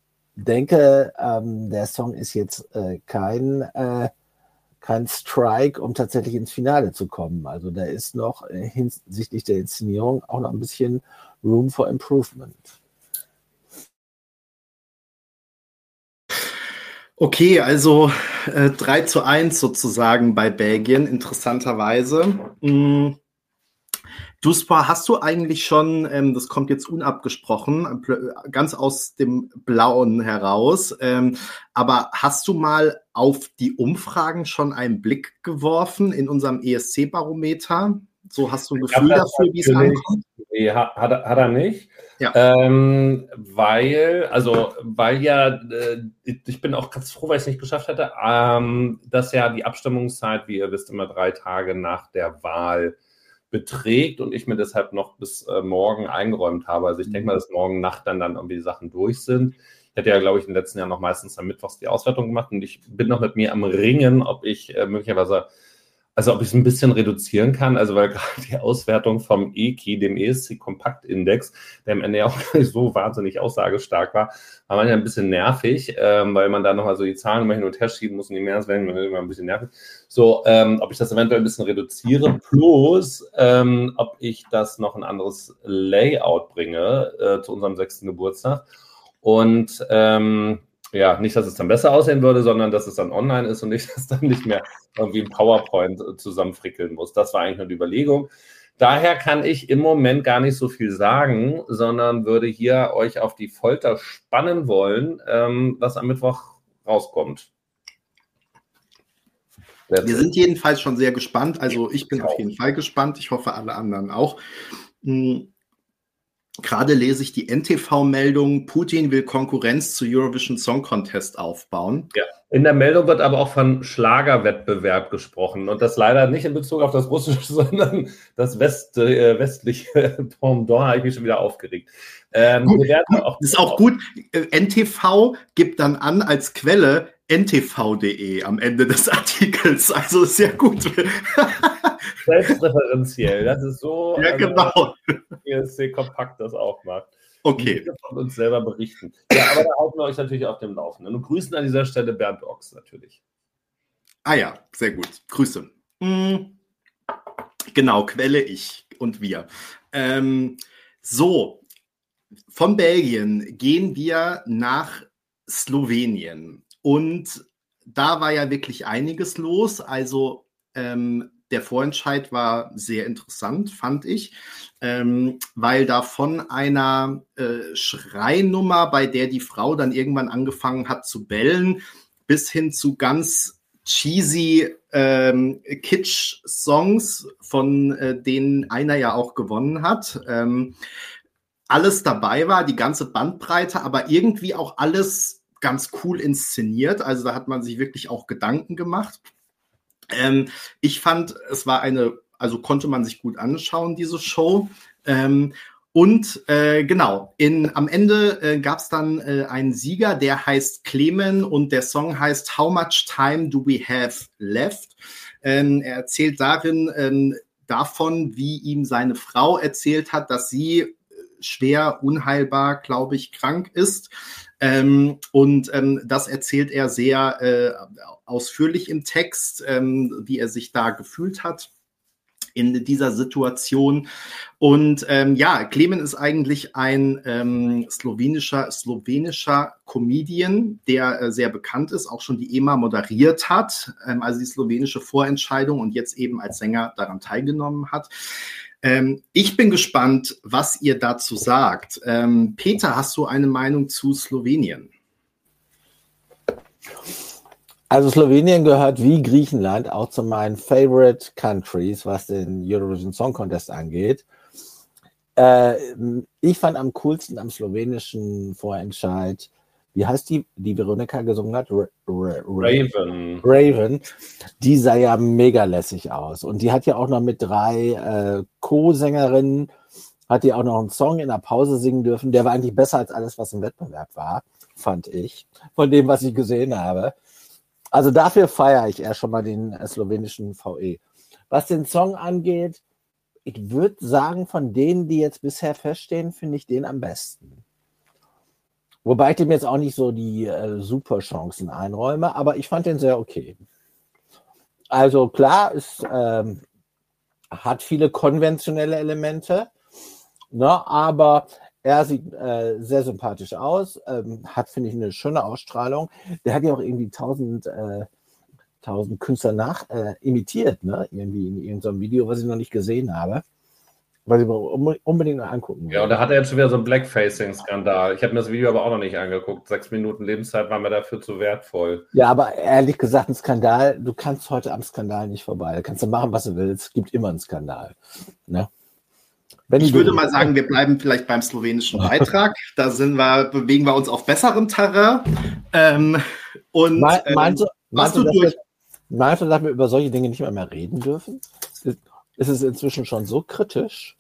denke, ähm, der Song ist jetzt äh, kein, äh, kein Strike, um tatsächlich ins Finale zu kommen. Also da ist noch äh, hinsichtlich der Inszenierung auch noch ein bisschen Room for Improvement. Okay, also äh, drei zu eins sozusagen bei Belgien, interessanterweise. Mm. Duspa, hast du eigentlich schon, ähm, das kommt jetzt unabgesprochen, ganz aus dem Blauen heraus, ähm, aber hast du mal auf die Umfragen schon einen Blick geworfen in unserem E S C-Barometer? So hast du ein Gefühl dafür, wie es ankommt? Nee, hat, hat er nicht. Ja. Ähm, weil, also, weil ja, äh, ich bin auch ganz froh, weil ich es nicht geschafft hätte, ähm, dass ja die Abstimmungszeit, wie ihr wisst, immer drei Tage nach der Wahl beträgt und ich mir deshalb noch bis äh, morgen eingeräumt habe. Also ich denke mal, dass morgen Nacht dann, dann irgendwie die Sachen durch sind. Ich hätte ja, glaube ich, in den letzten Jahren noch meistens am Mittwochs die Auswertung gemacht und ich bin noch mit mir am Ringen, ob ich äh, möglicherweise, also ob ich es ein bisschen reduzieren kann, also weil gerade die Auswertung vom E K I, dem E S C-Kompakt-Index, der am Ende ja auch gar nicht so wahnsinnig aussagestark war, war manchmal ein bisschen nervig, ähm, weil man da nochmal so die Zahlen immer hin und her schieben muss und die mehr werden immer ein bisschen nervig. So, ähm, ob ich das eventuell ein bisschen reduziere, plus ähm, ob ich das noch ein anderes Layout bringe äh, zu unserem sechsten Geburtstag. Und ähm, ja, nicht, dass es dann besser aussehen würde, sondern dass es dann online ist und ich das dann nicht mehr irgendwie im PowerPoint zusammenfrickeln muss. Das war eigentlich nur die Überlegung. Daher kann ich im Moment gar nicht so viel sagen, sondern würde hier euch auf die Folter spannen wollen, ähm, was am Mittwoch rauskommt. Wir sind jedenfalls schon sehr gespannt. Also ich bin auf jeden Fall gespannt. Ich hoffe, alle anderen auch. Hm. Gerade lese ich die N T V-Meldung, Putin will Konkurrenz zu Eurovision Song Contest aufbauen. Ja. In der Meldung wird aber auch von Schlagerwettbewerb gesprochen und das leider nicht in Bezug auf das Russische, sondern das West, äh, westliche Pendant, habe ich mich schon wieder aufgeregt. Ähm, gut, wir werden gut, auch, ist auch gut. N T V gibt dann an als Quelle N T V punkt de am Ende des Artikels. Also sehr gut. Selbstreferenziell. Das ist so, ja, genau. E S C Kompakt das auch macht. Okay. Wir von uns selber berichten. Ja, aber da halten wir euch natürlich auf dem Laufenden. Und grüßen an dieser Stelle Bernd Ochs natürlich. Ah ja, sehr gut. Grüße. Mhm. Genau, Quelle ich und wir. Ähm, so, von Belgien gehen wir nach Slowenien. Und da war ja wirklich einiges los. Also ähm, der Vorentscheid war sehr interessant, fand ich, ähm, weil da von einer äh, Schreinummer, bei der die Frau dann irgendwann angefangen hat zu bellen, bis hin zu ganz cheesy ähm, Kitsch-Songs, von äh, denen einer ja auch gewonnen hat. Ähm, alles dabei war, die ganze Bandbreite, aber irgendwie auch alles ganz cool inszeniert. Also da hat man sich wirklich auch Gedanken gemacht. Ähm, ich fand, es war eine, also konnte man sich gut anschauen, diese Show. Ähm, Und äh, genau, in, am Ende äh, gab es dann äh, einen Sieger, der heißt Clemen und der Song heißt How Much Time Do We Have Left? Ähm, er erzählt darin ähm, davon, wie ihm seine Frau erzählt hat, dass sie schwer, unheilbar, glaube ich, krank ist. Ähm, und ähm, das erzählt er sehr äh, ausführlich im Text, ähm, wie er sich da gefühlt hat in dieser Situation. Und ähm, ja, Clemen ist eigentlich ein ähm, slowenischer, slowenischer Comedian, der äh, sehr bekannt ist, auch schon die E M A moderiert hat, ähm, also die slowenische Vorentscheidung und jetzt eben als Sänger daran teilgenommen hat. Ähm, ich bin gespannt, was ihr dazu sagt. Ähm, Peter, hast du eine Meinung zu Slowenien? Also Slowenien gehört wie Griechenland auch zu meinen Favorite Countries, was den Eurovision Song Contest angeht. Äh, ich fand am coolsten am slowenischen Vorentscheid, wie heißt die, die Veronika gesungen hat? Ra- Ra- Raven. Raven. Die sah ja mega lässig aus. Und die hat ja auch noch mit drei äh, Co-Sängerinnen, hat die auch noch einen Song in der Pause singen dürfen. Der war eigentlich besser als alles, was im Wettbewerb war, fand ich, von dem, was ich gesehen habe. Also dafür feiere ich eher schon mal den äh, slowenischen V E. Was den Song angeht, ich würde sagen, von denen, die jetzt bisher feststehen, finde ich den am besten. Wobei ich dem jetzt auch nicht so die äh, super Chancen einräume, aber ich fand den sehr okay. Also klar, es ähm, hat viele konventionelle Elemente, ne, aber er sieht äh, sehr sympathisch aus, ähm, hat, finde ich, eine schöne Ausstrahlung. Der hat ja auch irgendwie tausend, äh, tausend Künstler nach äh, imitiert, ne? Irgendwie in irgendeinem Video, was ich noch nicht gesehen habe. Was ich mir unbedingt noch angucken will. Ja, und da hat er jetzt schon wieder so einen Blackfacing-Skandal. Ich habe mir das Video aber auch noch nicht angeguckt. Sechs Minuten Lebenszeit war mir dafür zu wertvoll. Ja, aber ehrlich gesagt, ein Skandal, du kannst heute am Skandal nicht vorbei. Da kannst du machen, was du willst. Es gibt immer einen Skandal. Ne? Wenn ich würde mal sagen, wir bleiben vielleicht beim slowenischen Beitrag. Da sind wir, bewegen wir uns auf besserem Terrain. Ähm, und Me meinst du, ähm, meinst, du du, durch? Wir, meinst du, dass wir über solche Dinge nicht mehr, mehr reden dürfen? Ist, ist es inzwischen schon so kritisch?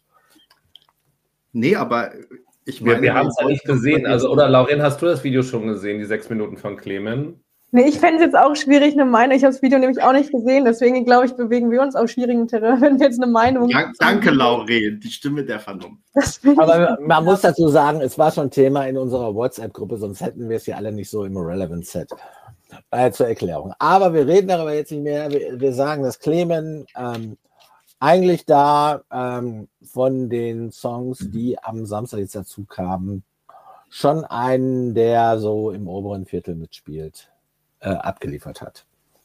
Nee, aber ich meine... Wir, wir haben es ja nicht gesehen. Also, oder Lauren, hast du das Video schon gesehen, die sechs Minuten von Clemen? Nee, ich fände es jetzt auch schwierig, eine Meinung. Ich habe das Video nämlich auch nicht gesehen, deswegen glaube ich, bewegen wir uns auf schwierigen Terrain, wenn wir jetzt eine Meinung. Ja, danke, Lauren, die Stimme der Vernunft. Aber man muss dazu sagen, es war schon Thema in unserer WhatsApp-Gruppe, sonst hätten wir es ja alle nicht so im Relevant-Set. Äh, zur Erklärung. Aber wir reden darüber jetzt nicht mehr. Wir, wir sagen, dass Clemen ähm, eigentlich da ähm, von den Songs, die am Samstag jetzt dazu kamen, schon einen, der so im oberen Viertel mitspielt, äh, abgeliefert hat.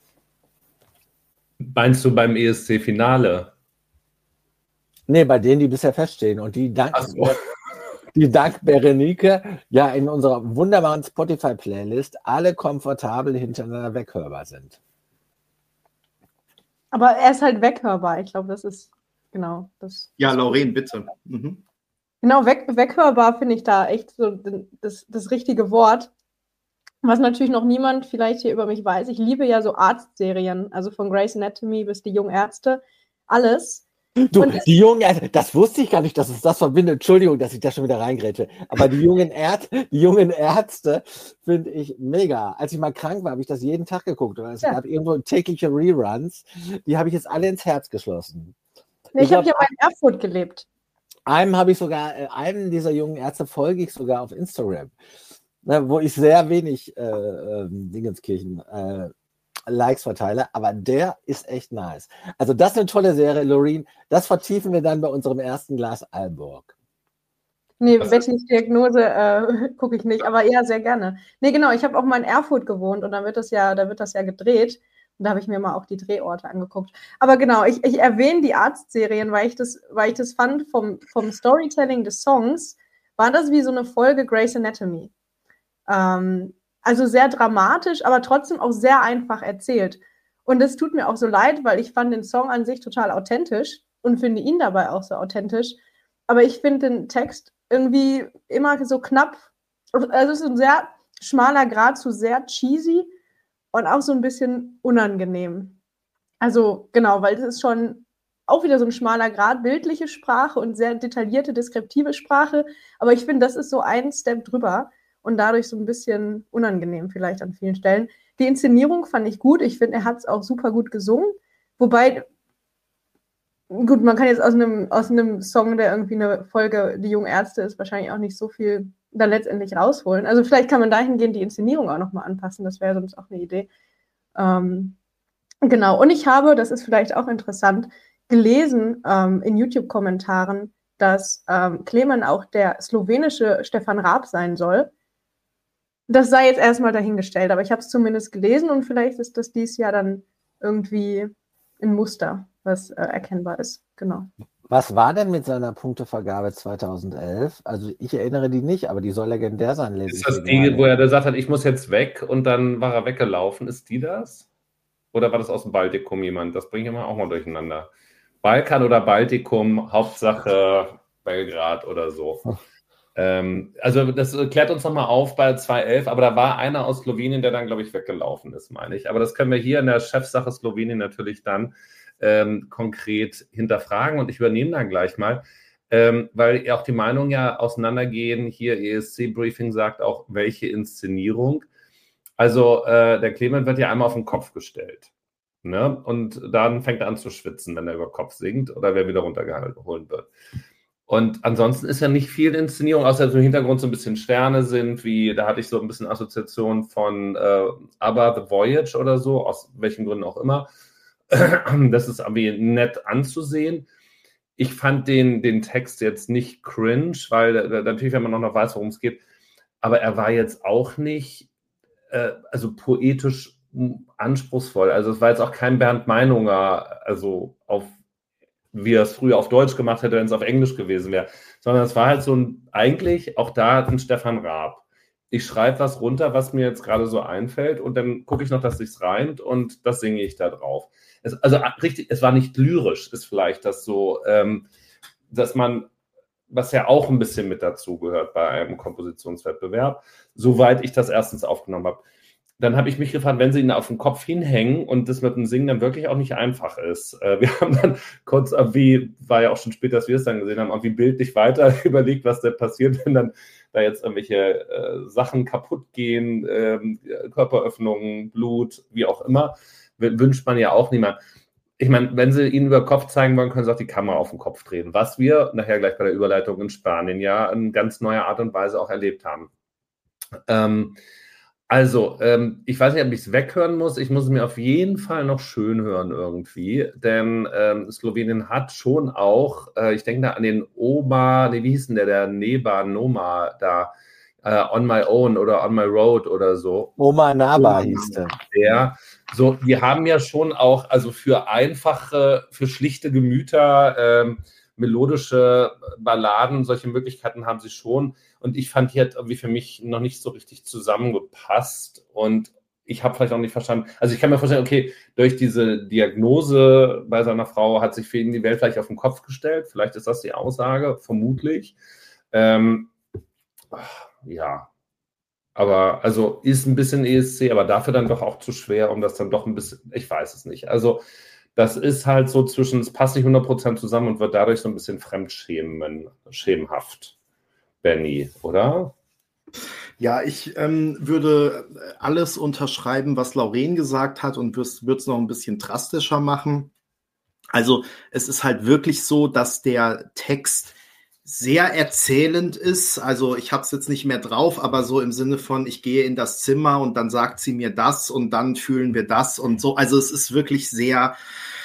Meinst du beim E S C-Finale? Nee, bei denen, die bisher feststehen und die dank, So. die dank Berenike ja in unserer wunderbaren Spotify-Playlist alle komfortabel hintereinander weghörbar sind. Aber er ist halt weghörbar. Ich glaube, das ist genau das. Ja, Lauren, bitte. Mhm. Genau, weg, weghörbar finde ich da echt so das, das richtige Wort. Was natürlich noch niemand vielleicht hier über mich weiß, ich liebe ja so Arztserien, also von Grey's Anatomy bis die Jungen Ärzte, alles. Du, Und das- die jungen Ärzte, das wusste ich gar nicht, dass es das verbindet. Entschuldigung, dass ich da schon wieder reingrätsche. Aber die jungen, Ärz, die jungen Ärzte finde ich mega. Als ich mal krank war, habe ich das jeden Tag geguckt. Und es Ja. gab irgendwo tägliche Reruns. Die habe ich jetzt alle ins Herz geschlossen. Nee, ich Ich habe ja glaub, mal in Erfurt gelebt. Einem habe ich sogar, äh, einem dieser jungen Ärzte folge ich sogar auf Instagram, ne, wo ich sehr wenig äh, äh, Dingenskirchen äh, Likes verteile, aber der ist echt nice. Also das ist eine tolle Serie, Loreen. Das vertiefen wir dann bei unserem ersten Glas Alborg. Nee, Was Bettis-Diagnose äh, gucke ich nicht, aber ja, sehr gerne. Nee, genau, ich habe auch mal in Erfurt gewohnt und da wird das ja, da wird das ja gedreht. Und da habe ich mir mal auch die Drehorte angeguckt. Aber genau, ich, ich erwähne die Arztserien, weil ich das, weil ich das fand, vom, vom Storytelling des Songs, war das wie so eine Folge Grey's Anatomy. Ähm, also sehr dramatisch, aber trotzdem auch sehr einfach erzählt. Und es tut mir auch so leid, weil ich fand den Song an sich total authentisch und finde ihn dabei auch so authentisch. Aber ich finde den Text irgendwie immer so knapp. Also es ist ein sehr schmaler Grad zu sehr cheesy und auch so ein bisschen unangenehm. Also genau, weil das ist schon auch wieder so ein schmaler Grad, bildliche Sprache und sehr detaillierte, deskriptive Sprache. Aber ich finde, das ist so ein Step drüber und dadurch so ein bisschen unangenehm vielleicht an vielen Stellen. Die Inszenierung fand ich gut. Ich finde, er hat es auch super gut gesungen. Wobei, gut, man kann jetzt aus einem, aus einem Song, der irgendwie eine Folge Die jungen Ärzte ist, wahrscheinlich auch nicht so viel dann letztendlich rausholen. Also vielleicht kann man dahingehend die Inszenierung auch nochmal anpassen. Das wäre sonst auch eine Idee. Ähm, genau. Und ich habe, das ist vielleicht auch interessant, gelesen ähm, in YouTube-Kommentaren, dass ähm, Clemen auch der slowenische Stefan Raab sein soll. Das sei jetzt erstmal dahingestellt, aber ich habe es zumindest gelesen und vielleicht ist das dieses Jahr dann irgendwie ein Muster, was äh, erkennbar ist. Genau. Was war denn mit seiner Punktevergabe zweitausendelf? Also ich erinnere die nicht, aber die soll legendär sein. lese Ist ich das hier die, gerade. wo er gesagt hat, ich muss jetzt weg und dann war er weggelaufen? Ist die das? Oder war das aus dem Baltikum jemand? Das bringe ich immer auch mal durcheinander. Balkan oder Baltikum, Hauptsache Belgrad oder so. Ähm, also das klärt uns nochmal auf bei zweitausendelf, aber da war einer aus Slowenien, der dann, glaube ich, weggelaufen ist, meine ich. Aber das können wir hier in der Chefsache Slowenien natürlich dann ähm, konkret hinterfragen und ich übernehme dann gleich mal, ähm, weil auch die Meinungen ja auseinandergehen. Hier E S C-Briefing sagt auch, welche Inszenierung. Also äh, der Clement wird ja einmal auf den Kopf gestellt. Ne? Und dann fängt er an zu schwitzen, wenn er über Kopf singt oder wer wieder runtergeholt wird. Und ansonsten ist ja nicht viel Inszenierung, außer dass im Hintergrund so ein bisschen Sterne sind, wie, da hatte ich so ein bisschen Assoziation von äh, ABBA The Voyage oder so, aus welchen Gründen auch immer. Das ist aber nett anzusehen. Ich fand den, den Text jetzt nicht cringe, weil äh, natürlich, wenn man auch noch weiß, worum es geht, aber er war jetzt auch nicht äh, also poetisch anspruchsvoll. Also es war jetzt auch kein Bernd Meinunger, also auf wie er es früher auf Deutsch gemacht hätte, wenn es auf Englisch gewesen wäre, sondern es war halt so ein, eigentlich auch da ein Stefan Raab. Ich schreibe was runter, was mir jetzt gerade so einfällt und dann gucke ich noch, dass sich's reimt und das singe ich da drauf. Es, also richtig, es war nicht lyrisch, ist vielleicht das so, ähm, dass man, was ja auch ein bisschen mit dazu gehört bei einem Kompositionswettbewerb, soweit ich das erstens aufgenommen habe. Dann habe ich mich gefragt, wenn sie ihn auf den Kopf hinhängen und das mit dem Singen dann wirklich auch nicht einfach ist. Äh, wir haben dann kurz, wie war ja auch schon später, dass wir es dann gesehen haben, irgendwie bildlich weiter überlegt, was da passiert, wenn dann da jetzt irgendwelche äh, Sachen kaputt gehen, äh, Körperöffnungen, Blut, wie auch immer, wünscht man ja auch niemand. Ich meine, wenn sie ihn über den Kopf zeigen wollen, können sie auch die Kamera auf den Kopf drehen, was wir nachher gleich bei der Überleitung in Spanien ja in ganz neuer Art und Weise auch erlebt haben. Ähm, Also, ähm, ich weiß nicht, ob ich es weghören muss. Ich muss es mir auf jeden Fall noch schön hören irgendwie, denn ähm, Slowenien hat schon auch, äh, ich denke da an den Oma, nee, wie hieß denn der, der Neba Noma da, äh, On My Own oder On My Road oder so. Oma Naba hieß der. Der, so, die haben ja schon auch, also für einfache, für schlichte Gemüter, ähm, melodische Balladen, solche Möglichkeiten haben sie schon. Und ich fand, die hat irgendwie für mich noch nicht so richtig zusammengepasst. Und ich habe vielleicht auch nicht verstanden, also ich kann mir vorstellen, okay, durch diese Diagnose bei seiner Frau hat sich für ihn die Welt vielleicht auf den Kopf gestellt. Vielleicht ist das die Aussage, vermutlich. Ähm, ja, aber also ist ein bisschen E S C, aber dafür dann doch auch zu schwer, um das dann doch ein bisschen, ich weiß es nicht. Also das ist halt so zwischen, es passt nicht hundert Prozent zusammen und wird dadurch so ein bisschen fremdschämen, schemenhaft, Benny, oder? Ja, ich ähm, würde alles unterschreiben, was Lauren gesagt hat und würde es noch ein bisschen drastischer machen. Also es ist halt wirklich so, dass der Text sehr erzählend ist. Also ich habe es jetzt nicht mehr drauf, aber so im Sinne von, ich gehe in das Zimmer und dann sagt sie mir das und dann fühlen wir das und so. Also es ist wirklich sehr,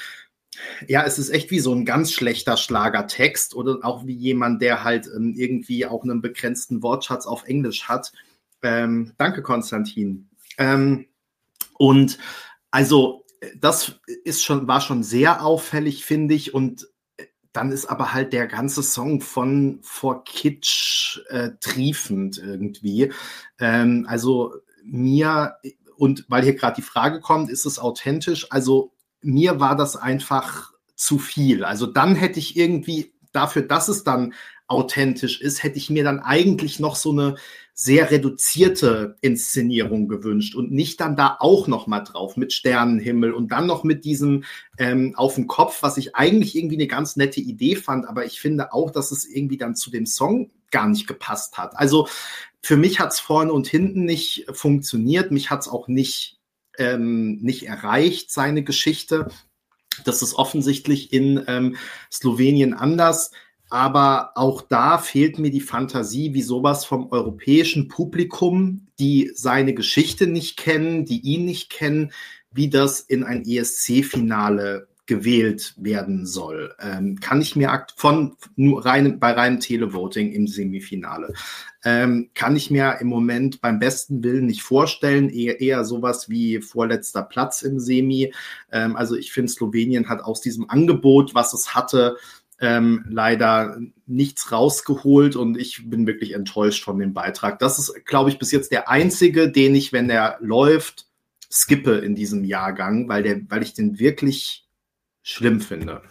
ja, es ist echt wie so ein ganz schlechter Schlagertext oder auch wie jemand, der halt ähm, irgendwie auch einen begrenzten Wortschatz auf Englisch hat. Ähm, danke, Konstantin. Ähm, und also das ist schon, war schon sehr auffällig, finde ich. Und dann ist aber halt der ganze Song von vor Kitsch äh, triefend irgendwie. Ähm, also mir, und weil hier gerade die Frage kommt, ist es authentisch? Also mir war das einfach zu viel. Also dann hätte ich irgendwie dafür, dass es dann authentisch ist, hätte ich mir dann eigentlich noch so eine sehr reduzierte Inszenierung gewünscht und nicht dann da auch noch mal drauf mit Sternenhimmel und dann noch mit diesem ähm, auf dem Kopf, was ich eigentlich irgendwie eine ganz nette Idee fand, aber ich finde auch, dass es irgendwie dann zu dem Song gar nicht gepasst hat. Also für mich hat es vorne und hinten nicht funktioniert, mich hat es auch nicht, ähm, nicht erreicht, seine Geschichte. Das ist offensichtlich in ähm, Slowenien anders. Aber auch da fehlt mir die Fantasie, wie sowas vom europäischen Publikum, die seine Geschichte nicht kennen, die ihn nicht kennen, wie das in ein E S C-Finale gewählt werden soll. Ähm, kann ich mir von nur rein, bei reinem Televoting im Semifinale, ähm, kann ich mir im Moment beim besten Willen nicht vorstellen. Eher, eher sowas wie vorletzter Platz im Semi. Ähm, also ich finde, Slowenien hat aus diesem Angebot, was es hatte, Ähm, leider nichts rausgeholt und ich bin wirklich enttäuscht von dem Beitrag. Das ist, glaube ich, bis jetzt der einzige, den ich, wenn der läuft, skippe in diesem Jahrgang, weil, der, weil ich den wirklich schlimm finde.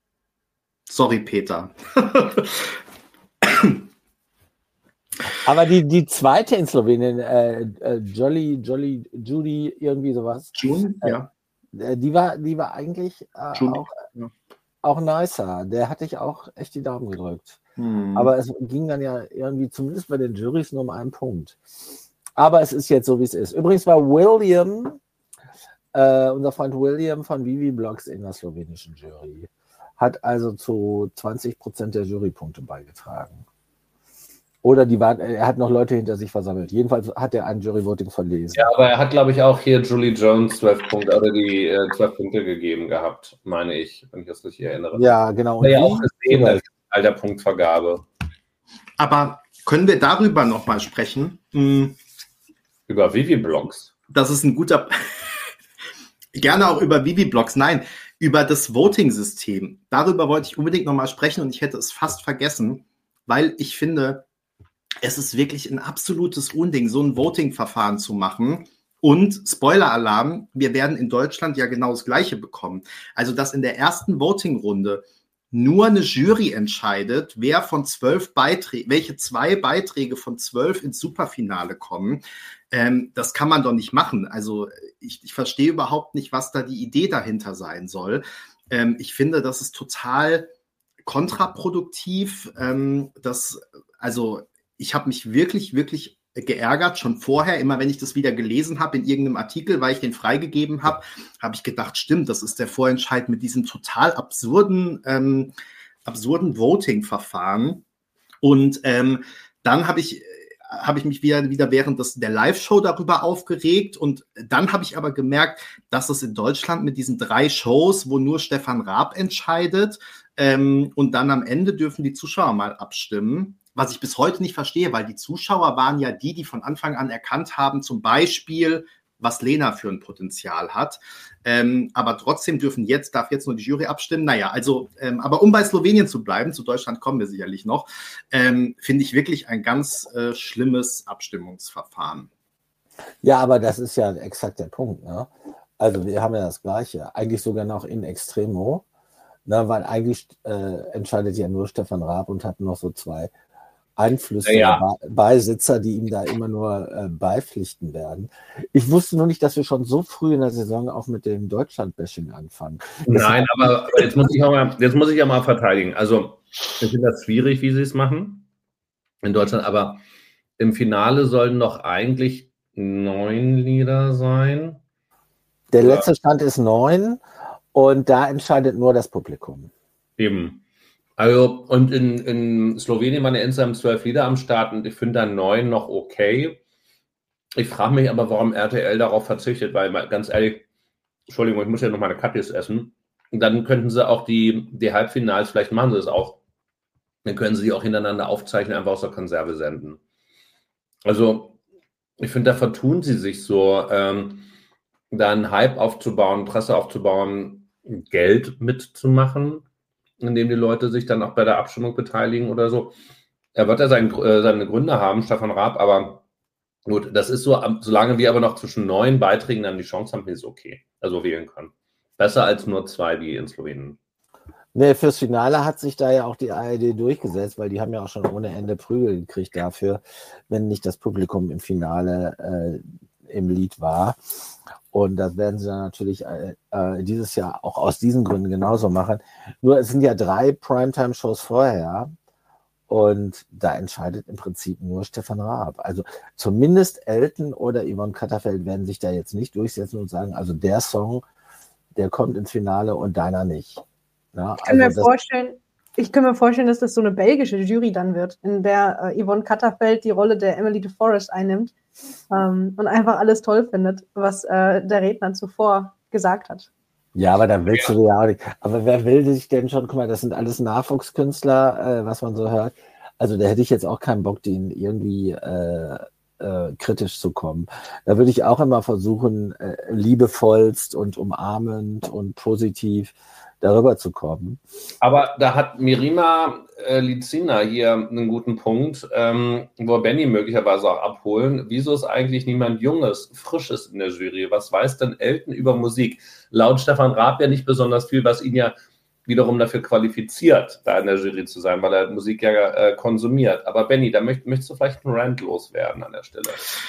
Sorry, Peter. Aber die, die zweite in Slowenien, äh, äh, Jolly, Jolly, Judy, irgendwie sowas. June, äh, ja. Die war, die war eigentlich äh, June, auch, ja. auch nicer. Der hatte ich auch echt die Daumen gedrückt. Hm. Aber es ging dann ja irgendwie, zumindest bei den Jurys, nur um einen Punkt. Aber es ist jetzt so, wie es ist. Übrigens war William, äh, unser Freund William von Vivi Blogs in der slowenischen Jury, hat also zu zwanzig Prozent der Jurypunkte beigetragen. Oder die waren, er hat noch Leute hinter sich versammelt. Jedenfalls hat er ein Juryvoting verlesen. Ja, aber er hat, glaube ich, auch hier Julie Jones zwölf Punkte oder die äh, zwölf Punkte gegeben gehabt, meine ich, wenn ich das richtig erinnere. Ja, genau. Und ja, auch gesehen, als alter Punktvergabe. Aber können wir darüber nochmal sprechen? Hm. Über Vivi-Blogs? Das ist ein guter... Gerne auch über Vivi-Blogs. Nein, über das Voting-System. Darüber wollte ich unbedingt nochmal sprechen und ich hätte es fast vergessen, weil ich finde, es ist wirklich ein absolutes Unding, so ein Voting-Verfahren zu machen. Und Spoiler-Alarm, wir werden in Deutschland ja genau das Gleiche bekommen. Also, dass in der ersten Voting-Runde nur eine Jury entscheidet, wer von zwölf Beiträgen, welche zwei Beiträge von zwölf ins Superfinale kommen, ähm, das kann man doch nicht machen. Also, ich, ich verstehe überhaupt nicht, was da die Idee dahinter sein soll. Ähm, ich finde, das ist total kontraproduktiv. Ähm, das, also, ich habe mich wirklich, wirklich geärgert, schon vorher, immer wenn ich das wieder gelesen habe in irgendeinem Artikel, weil ich den freigegeben habe, habe ich gedacht, stimmt, das ist der Vorentscheid mit diesem total absurden, ähm, absurden Voting-Verfahren. Und ähm, dann habe ich, hab ich mich wieder, wieder während des, der Live-Show darüber aufgeregt und dann habe ich aber gemerkt, dass es in Deutschland mit diesen drei Shows, wo nur Stefan Raab entscheidet, ähm, und dann am Ende dürfen die Zuschauer mal abstimmen. Was ich bis heute nicht verstehe, weil die Zuschauer waren ja die, die von Anfang an erkannt haben, zum Beispiel, was Lena für ein Potenzial hat. Ähm, aber trotzdem dürfen jetzt, darf jetzt nur die Jury abstimmen. Naja, also, ähm, aber um bei Slowenien zu bleiben, zu Deutschland kommen wir sicherlich noch, ähm, finde ich wirklich ein ganz äh, schlimmes Abstimmungsverfahren. Ja, aber das ist ja exakt der Punkt, ne? Also wir haben ja das Gleiche, eigentlich sogar noch in Extremo, ne? Weil eigentlich äh, entscheidet ja nur Stefan Raab und hat noch so zwei Einflüsse Ja, der Be- Beisitzer, die ihm da immer nur äh, beipflichten werden. Ich wusste nur nicht, dass wir schon so früh in der Saison auch mit dem Deutschland-Bashing anfangen. Nein, aber, aber jetzt, muss ich auch mal, jetzt muss ich ja mal verteidigen. Also, ich finde das schwierig, wie sie es machen in Deutschland, aber im Finale sollen doch eigentlich neun Lieder sein. Der Oder? letzte Stand ist neun und da entscheidet nur das Publikum. Eben. Also, und in, in Slowenien waren ja insgesamt zwölf Lieder am Start und ich finde dann neun noch okay. Ich frage mich aber, warum R T L darauf verzichtet, weil, ganz ehrlich, Entschuldigung, ich muss ja noch meine Kappis essen. Und dann könnten sie auch die, die Halbfinals, vielleicht machen sie es auch, dann können sie die auch hintereinander aufzeichnen, einfach aus der Konserve senden. Also, ich finde, da vertun sie sich so, ähm, da einen Hype aufzubauen, Presse aufzubauen, Geld mitzumachen, indem die Leute sich dann auch bei der Abstimmung beteiligen oder so. Er wird ja sein, äh, seine Gründe haben, Stefan Raab, aber gut, das ist so, solange wir aber noch zwischen neun Beiträgen dann die Chance haben, ist es okay, also wählen können. Besser als nur zwei wie in Slowenien. Nee, fürs Finale hat sich da ja auch die A R D durchgesetzt, weil die haben ja auch schon ohne Ende Prügel gekriegt dafür, wenn nicht das Publikum im Finale äh, im Lied war. Und das werden sie dann natürlich äh, äh, dieses Jahr auch aus diesen Gründen genauso machen. Nur es sind ja drei Primetime-Shows vorher und da entscheidet im Prinzip nur Stefan Raab. Also zumindest Elton oder Yvonne Katterfeld werden sich da jetzt nicht durchsetzen und sagen, also der Song, der kommt ins Finale und deiner nicht. Ja, ich, kann also mir vorstellen, ich kann mir vorstellen, dass das so eine belgische Jury dann wird, in der äh, Yvonne Katterfeld die Rolle der Emily de Forest einnimmt ähm, und einfach alles toll findet, was äh, der Redner zuvor gesagt hat. Ja, aber dann willst du ja auch nicht. Aber wer will sich denn schon, guck mal, das sind alles Nachwuchskünstler, äh, was man so hört. Also da hätte ich jetzt auch keinen Bock, denen irgendwie äh, äh, kritisch zu kommen. Da würde ich auch immer versuchen, äh, liebevollst und umarmend und positiv darüber zu kommen. Aber da hat Mirima äh, Lizina hier einen guten Punkt, ähm, wo Benny möglicherweise auch abholen. Wieso ist eigentlich niemand Junges, Frisches in der Jury? Was weiß denn Elton über Musik? Laut Stefan Raab ja nicht besonders viel, was ihn ja wiederum dafür qualifiziert, da in der Jury zu sein, weil er Musik ja äh, konsumiert. Aber Benny, da möcht, möchtest du vielleicht einen Rant loswerden an der Stelle?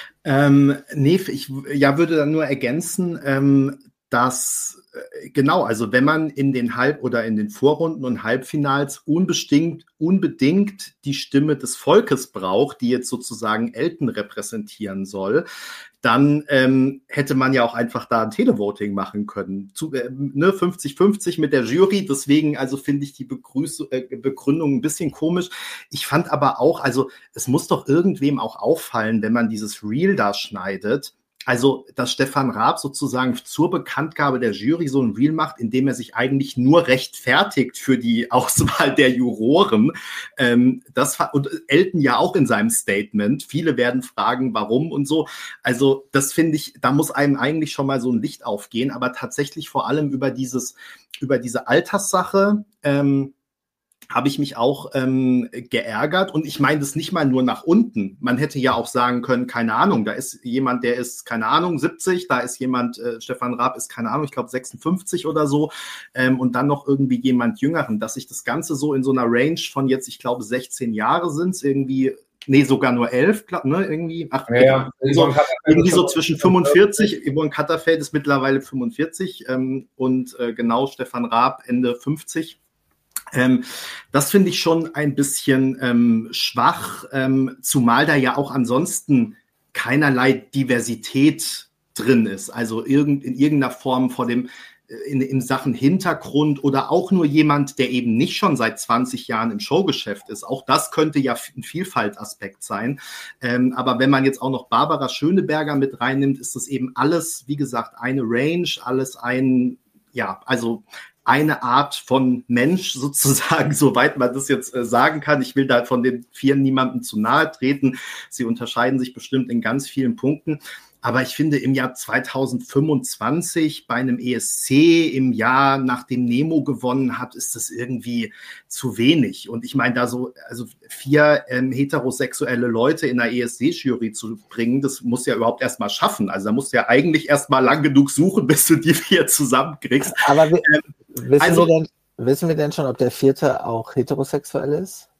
Ähm, nee, ich ja, würde dann nur ergänzen, ähm, dass genau, also wenn man in den Halb- oder in den Vorrunden und Halbfinals unbedingt, unbedingt die Stimme des Volkes braucht, die jetzt sozusagen Elton repräsentieren soll, dann ähm, hätte man ja auch einfach da ein Televoting machen können. Zu, äh, ne, fünfzig fünfzig mit der Jury, deswegen also finde ich die Begrüß- äh, Begründung ein bisschen komisch. Ich fand aber auch, also es muss doch irgendwem auch auffallen, wenn man dieses Reel da schneidet, also, dass Stefan Raab sozusagen zur Bekanntgabe der Jury so ein Reel macht, indem er sich eigentlich nur rechtfertigt für die Auswahl der Juroren. Ähm, das und Elton ja auch in seinem Statement. Viele werden fragen, warum und so. Also, das finde ich, da muss einem eigentlich schon mal so ein Licht aufgehen. Aber tatsächlich vor allem über dieses, über diese Alterssache, ähm, habe ich mich auch ähm, geärgert. Und ich meine das nicht mal nur nach unten. Man hätte ja auch sagen können, keine Ahnung, da ist jemand, der ist, keine Ahnung, siebzig, da ist jemand, äh, Stefan Raab ist, keine Ahnung, ich glaube sechsundfünfzig oder so, ähm, und dann noch irgendwie jemand Jüngeren, dass sich das Ganze so in so einer Range von jetzt, ich glaube, sechzehn Jahre sind es irgendwie, nee, sogar nur elf, glaub, ne, irgendwie, ach, ja, ja. so, irgendwie so zwischen fünfundvierzig, Yvonne Katterfeld ist mittlerweile fünfundvierzig ähm, und äh, genau Stefan Raab Ende fünfzig. Ähm, das finde ich schon ein bisschen ähm, schwach, ähm, zumal da ja auch ansonsten keinerlei Diversität drin ist. Also irgend, in irgendeiner Form vor dem, in, in Sachen Hintergrund oder auch nur jemand, der eben nicht schon seit zwanzig Jahren im Showgeschäft ist. Auch das könnte ja ein Vielfaltaspekt sein. Ähm, aber wenn man jetzt auch noch Barbara Schöneberger mit reinnimmt, ist das eben alles, wie gesagt, eine Range, alles ein, ja, also eine Art von Mensch sozusagen, soweit man das jetzt äh, sagen kann. Ich will da von den Vieren niemandem zu nahe treten. Sie unterscheiden sich bestimmt in ganz vielen Punkten. Aber ich finde, im Jahr zweitausendfünfundzwanzig bei einem E S C, im Jahr nachdem Nemo gewonnen hat, ist das irgendwie zu wenig. Und ich meine, da so also vier ähm, heterosexuelle Leute in einer E S C-Jury zu bringen, das muss ja überhaupt erst mal schaffen. Also da musst du ja eigentlich erst mal lang genug suchen, bis du die vier zusammenkriegst. Aber wir, ähm, wissen, also, wir denn, wissen wir denn schon, ob der vierte auch heterosexuell ist?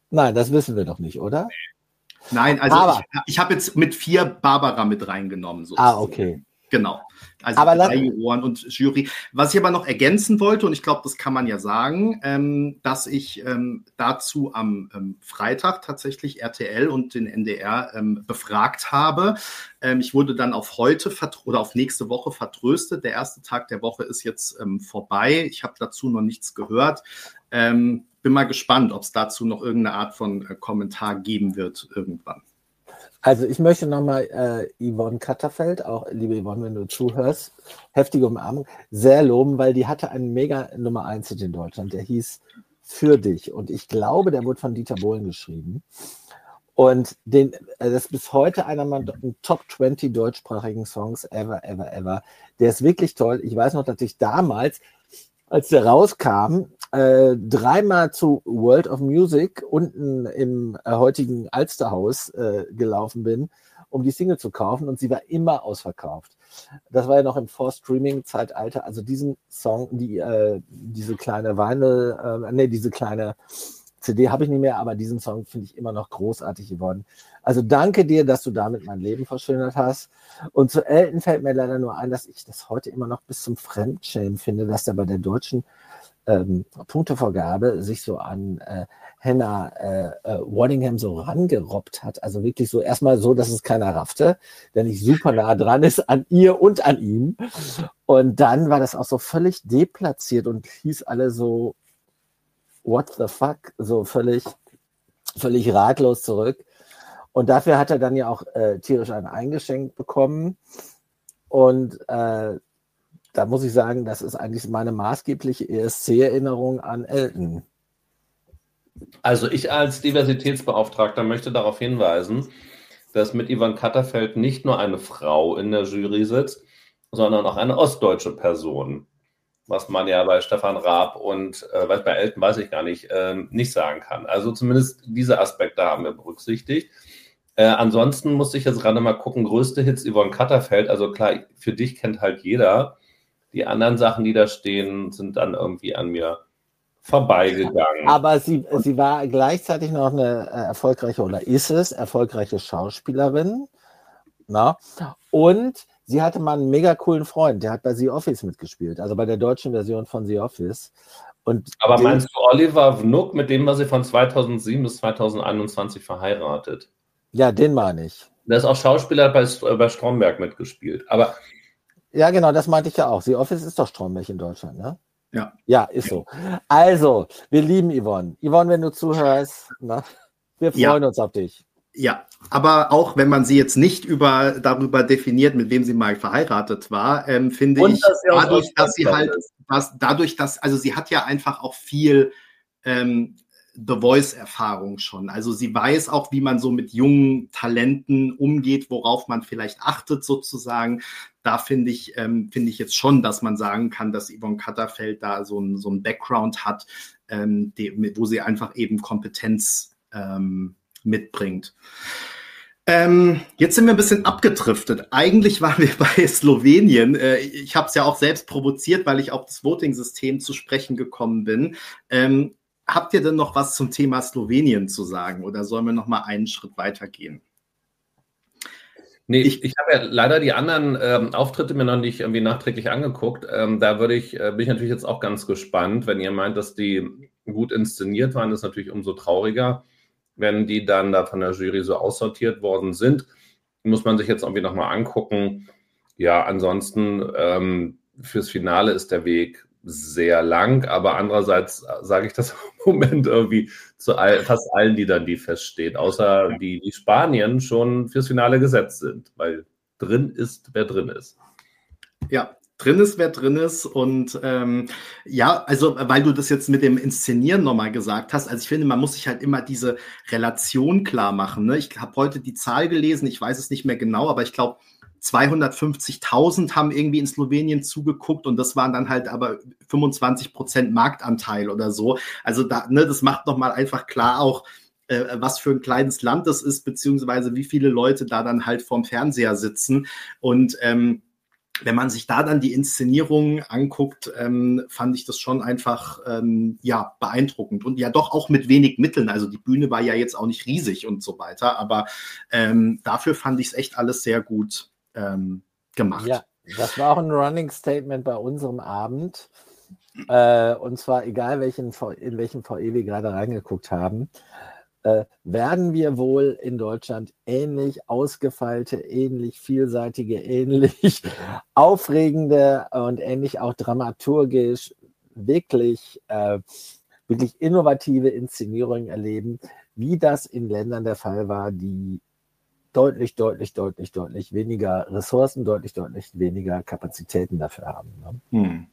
Nein, das wissen wir doch nicht, oder? Nein, also Aber, ich, ich habe jetzt mit vier Barbara mit reingenommen. Sozusagen. Ah, okay. Genau. Also aber drei lass, Juroren und Jury. Was ich aber noch ergänzen wollte, und ich glaube, das kann man ja sagen, ähm, dass ich ähm, dazu am ähm, Freitag tatsächlich R T L und den N D R ähm, befragt habe. Ähm, ich wurde dann auf heute vertr- oder auf nächste Woche vertröstet. Der erste Tag der Woche ist jetzt ähm, vorbei. Ich habe dazu noch nichts gehört. Ähm, bin mal gespannt, ob es dazu noch irgendeine Art von äh, Kommentar geben wird irgendwann. Also ich möchte nochmal äh, Yvonne Katterfeld, auch liebe Yvonne, wenn du zuhörst, heftige Umarmung, sehr loben, weil die hatte einen mega Nummer eins Hit in Deutschland, der hieß Für dich. Und ich glaube, der wurde von Dieter Bohlen geschrieben. Und den, äh, das ist bis heute einer meiner Top zwanzig deutschsprachigen Songs ever, ever, ever. Der ist wirklich toll. Ich weiß noch, dass ich damals, als der rauskam, äh, dreimal zu World of Music unten im äh, heutigen Alsterhaus äh, gelaufen bin, um die Single zu kaufen, und sie war immer ausverkauft. Das war ja noch im Vor-Streaming-Zeitalter. Also diesen Song, die, äh, diese kleine Vinyl, äh, nee, diese kleine C D habe ich nicht mehr, aber diesen Song finde ich immer noch großartig geworden. Also danke dir, dass du damit mein Leben verschönert hast. Und zu Elton fällt mir leider nur ein, dass ich das heute immer noch bis zum Fremdschämen finde, dass der bei der deutschen ähm, Punktevergabe sich so an äh, Hannah äh, äh, Waddingham so rangerobbt hat. Also wirklich so erstmal so, dass es keiner raffte, der nicht super nah dran ist an ihr und an ihm. Und dann war das auch so völlig deplatziert und hieß alle so what the fuck, so völlig, völlig ratlos zurück. Und dafür hat er dann ja auch äh, tierisch einen eingeschenkt bekommen. Und äh, da muss ich sagen, das ist eigentlich meine maßgebliche E S C-Erinnerung an Elton. Also ich als Diversitätsbeauftragter möchte darauf hinweisen, dass mit Yvonne Katterfeld nicht nur eine Frau in der Jury sitzt, sondern auch eine ostdeutsche Person. Was man ja bei Stefan Raab und äh, bei Elton weiß ich gar nicht, äh, nicht sagen kann. Also zumindest diese Aspekte haben wir berücksichtigt. Äh, ansonsten musste ich jetzt gerade mal gucken, größte Hits Yvonne Katterfeld, also klar, für dich kennt halt jeder. Die anderen Sachen, die da stehen, sind dann irgendwie an mir vorbeigegangen. Aber sie, sie war gleichzeitig noch eine äh, erfolgreiche, oder ist es, erfolgreiche Schauspielerin. Na? Und sie hatte mal einen mega coolen Freund, der hat bei The Office mitgespielt, also bei der deutschen Version von The Office. Und aber den, meinst du Oliver Wnuck, mit dem war sie von zweitausendsieben bis zweitausendeinundzwanzig verheiratet? Ja, den meine ich. Der ist auch Schauspieler bei, bei Stromberg mitgespielt. Aber ja, genau, das meinte ich ja auch. The Office ist doch Stromberg in Deutschland, ne? Ja. Ja, ist so. Also, wir lieben Yvonne. Yvonne, wenn du zuhörst, na, wir freuen Ja. uns auf dich. Ja, aber auch wenn man sie jetzt nicht über, darüber definiert, mit wem sie mal verheiratet war, ähm, finde Und ich, dass sie aus dadurch, dass sie Ostdeutschland halt, ist. was, dadurch, dass, also sie hat ja einfach auch viel ähm, The Voice-Erfahrung schon. Also sie weiß auch, wie man so mit jungen Talenten umgeht, worauf man vielleicht achtet sozusagen. Da finde ich, ähm, finde ich jetzt schon, dass man sagen kann, dass Yvonne Katterfeld da so ein, so ein Background hat, ähm, die, wo sie einfach eben Kompetenz ähm, mitbringt. Ähm, jetzt sind wir ein bisschen abgedriftet. Eigentlich waren wir bei Slowenien. Äh, ich habe es ja auch selbst provoziert, weil ich auf das Voting-System zu sprechen gekommen bin. Ähm, habt ihr denn noch was zum Thema Slowenien zu sagen oder sollen wir noch mal einen Schritt weitergehen? Nee, ich, ich habe ja leider die anderen ähm, Auftritte mir noch nicht irgendwie nachträglich angeguckt. Ähm, da würde ich, äh, bin ich natürlich jetzt auch ganz gespannt. Wenn ihr meint, dass die gut inszeniert waren, ist natürlich umso trauriger. Wenn die dann da von der Jury so aussortiert worden sind, muss man sich jetzt irgendwie nochmal angucken. Ja, ansonsten ähm, fürs Finale ist der Weg sehr lang, aber andererseits sage ich das im Moment irgendwie zu all, fast allen Liedern, die feststehen, außer die, die Spanien schon fürs Finale gesetzt sind, weil drin ist, wer drin ist. Ja, drin ist, wer drin ist. Und ähm, ja, also weil du das jetzt mit dem Inszenieren nochmal gesagt hast, also ich finde, man muss sich halt immer diese Relation klar machen. Ne? Ich habe heute die Zahl gelesen, ich weiß es nicht mehr genau, aber ich glaube, zweihundertfünfzigtausend haben irgendwie in Slowenien zugeguckt und das waren dann halt aber fünfundzwanzig Prozent Marktanteil oder so. Also da, ne, das macht nochmal einfach klar auch, äh, was für ein kleines Land das ist, beziehungsweise wie viele Leute da dann halt vorm Fernseher sitzen. Und ähm, wenn man sich da dann die Inszenierung anguckt, ähm, fand ich das schon einfach ähm, ja beeindruckend und ja doch auch mit wenig Mitteln. Also die Bühne war ja jetzt auch nicht riesig und so weiter, aber ähm, dafür fand ich es echt alles sehr gut ähm, gemacht. Ja, das war auch ein Running Statement bei unserem Abend. Äh, und zwar egal, welchen, in welchem V E wir gerade reingeguckt haben. Äh, werden wir wohl in Deutschland ähnlich ausgefeilte, ähnlich vielseitige, ähnlich aufregende und ähnlich auch dramaturgisch wirklich, äh, wirklich innovative Inszenierungen erleben, wie das in Ländern der Fall war, die deutlich, deutlich, deutlich, deutlich weniger Ressourcen, deutlich, deutlich weniger Kapazitäten dafür haben. Ne? Hm.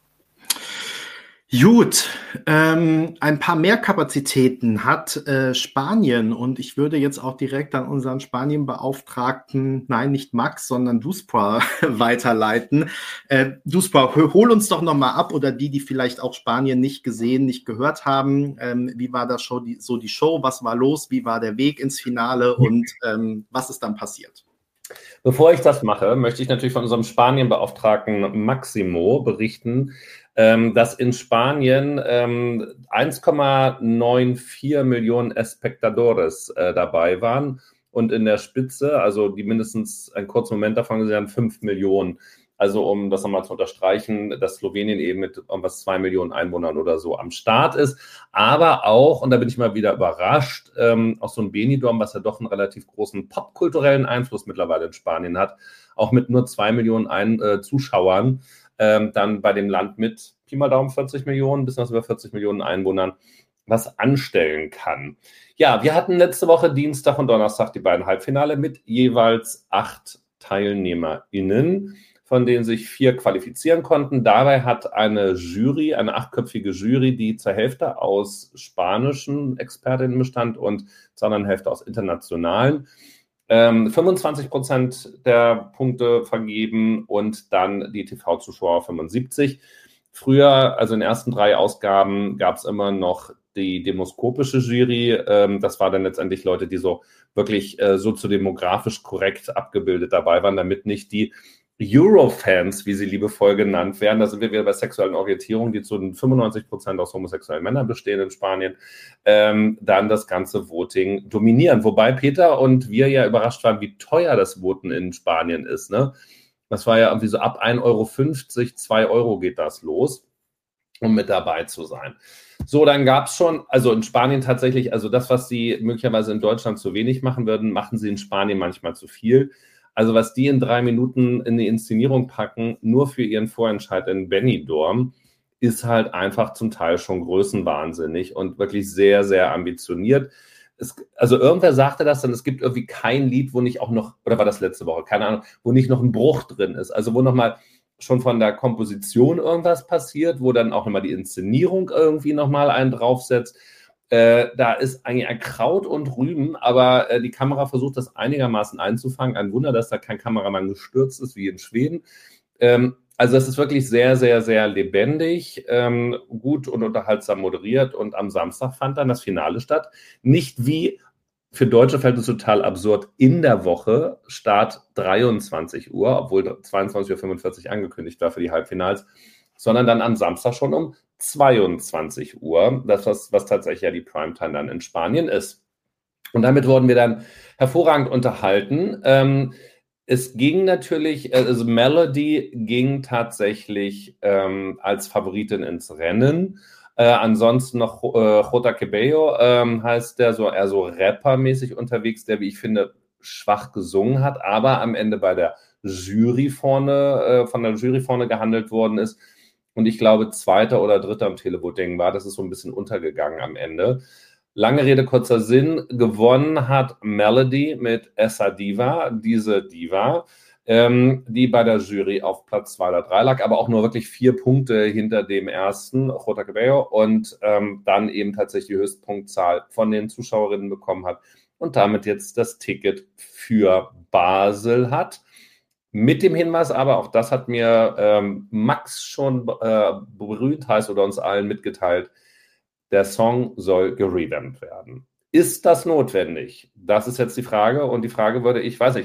Gut, ähm, ein paar mehr Kapazitäten hat äh, Spanien und ich würde jetzt auch direkt an unseren Spanien-Beauftragten, nein, nicht Max, sondern Duspra weiterleiten. Äh, Duspra, hol uns doch nochmal ab oder die, die vielleicht auch Spanien nicht gesehen, nicht gehört haben. Ähm, wie war das Show, die, so die Show? Was war los? Wie war der Weg ins Finale und ähm, was ist dann passiert? Bevor ich das mache, möchte ich natürlich von unserem Spanien-Beauftragten Maximo berichten, ähm, dass in Spanien ähm, eins Komma vierundneunzig Millionen Espectadores äh, dabei waren und in der Spitze, also die mindestens einen kurzen Moment davon gesehen haben, fünf Millionen. Also um das nochmal zu unterstreichen, dass Slowenien eben mit irgendwas zwei Millionen Einwohnern oder so am Start ist. Aber auch, und da bin ich mal wieder überrascht, ähm, auch so ein Benidorm, was ja doch einen relativ großen popkulturellen Einfluss mittlerweile in Spanien hat, auch mit nur zwei Millionen Ein- äh, Zuschauern, ähm, dann bei dem Land mit Pi mal Daumen vierzig Millionen, bis über vierzig Millionen Einwohnern, was anstellen kann. Ja, wir hatten letzte Woche Dienstag und Donnerstag die beiden Halbfinale mit jeweils acht TeilnehmerInnen, von denen sich vier qualifizieren konnten. Dabei hat eine Jury, eine achtköpfige Jury, die zur Hälfte aus spanischen Expertinnen bestand und zur anderen Hälfte aus internationalen, ähm, fünfundzwanzig Prozent der Punkte vergeben und dann die T V-Zuschauer fünfundsiebzig. Früher, also in den ersten drei Ausgaben, gab es immer noch die demoskopische Jury. Ähm, das war dann letztendlich Leute, die so wirklich äh, soziodemografisch korrekt abgebildet dabei waren, damit nicht die Eurofans, wie sie liebevoll genannt werden, da sind wir wieder bei sexuellen Orientierungen, die zu fünfundneunzig Prozent aus homosexuellen Männern bestehen in Spanien, ähm, dann das ganze Voting dominieren. Wobei Peter und wir ja überrascht waren, wie teuer das Voten in Spanien ist. Ne? Das war ja irgendwie so ab ein Euro fünfzig, zwei Euro geht das los, um mit dabei zu sein. So, dann gab es schon, also in Spanien tatsächlich, also das, was sie möglicherweise in Deutschland zu wenig machen würden, machen sie in Spanien manchmal zu viel. Also was die in drei Minuten in die Inszenierung packen, nur für ihren Vorentscheid in Benidorm, ist halt einfach zum Teil schon größenwahnsinnig und wirklich sehr, sehr ambitioniert. Es, also irgendwer sagte das dann, es gibt irgendwie kein Lied, wo nicht auch noch, oder war das letzte Woche, keine Ahnung, wo nicht noch ein Bruch drin ist. Also wo nochmal schon von der Komposition irgendwas passiert, wo dann auch nochmal die Inszenierung irgendwie nochmal einen draufsetzt. Äh, da ist eigentlich ein Kraut und Rüben, aber äh, die Kamera versucht das einigermaßen einzufangen. Ein Wunder, dass da kein Kameramann gestürzt ist, wie in Schweden. Ähm, also es ist wirklich sehr, sehr, sehr lebendig, ähm, gut und unterhaltsam moderiert. Und am Samstag fand dann das Finale statt. Nicht wie, für deutsche Verhältnisse total absurd, in der Woche, Start dreiundzwanzig Uhr, obwohl zweiundzwanzig Uhr fünfundvierzig angekündigt war für die Halbfinals, sondern dann am Samstag schon um zweiundzwanzig Uhr, das was, was tatsächlich ja die Primetime dann in Spanien ist. Und damit wurden wir dann hervorragend unterhalten. Ähm, es ging natürlich, also Melody ging tatsächlich ähm, als Favoritin ins Rennen. Äh, ansonsten noch äh, Jota Cabello ähm, heißt der, so eher so rappermäßig unterwegs, der, wie ich finde, schwach gesungen hat, aber am Ende bei der Jury vorne, äh, von der Jury vorne gehandelt worden ist. Und ich glaube, zweiter oder dritter im Televoting war. Das ist so ein bisschen untergegangen am Ende. Lange Rede, kurzer Sinn. Gewonnen hat Melody mit Essa Diva, diese Diva, ähm, die bei der Jury auf Platz zwei oder drei lag, aber auch nur wirklich vier Punkte hinter dem ersten, Jota Cabello, und ähm, dann eben tatsächlich die Höchstpunktzahl von den Zuschauerinnen bekommen hat und damit jetzt das Ticket für Basel hat. Mit dem Hinweis aber, auch das hat mir ähm, Max schon äh, berühmt heißt oder uns allen mitgeteilt, der Song soll gerevamped werden. Ist das notwendig? Das ist jetzt die Frage und die Frage würde ich, weiß nicht,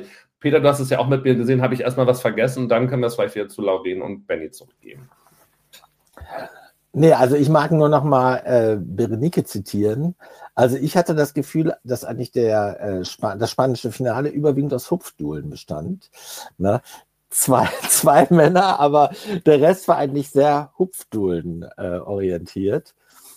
Peter, du hast es ja auch mit mir gesehen, habe ich erstmal was vergessen und dann können wir es vielleicht wieder zu Lauren und Benny zurückgeben. Nee, also ich mag nur noch mal äh, Berenike zitieren. Also ich hatte das Gefühl, dass eigentlich der, äh, Sp- das spanische Finale überwiegend aus Hupfdueln bestand. Ne? Zwei, zwei Männer, aber der Rest war eigentlich sehr Hupfdueln äh, orientiert.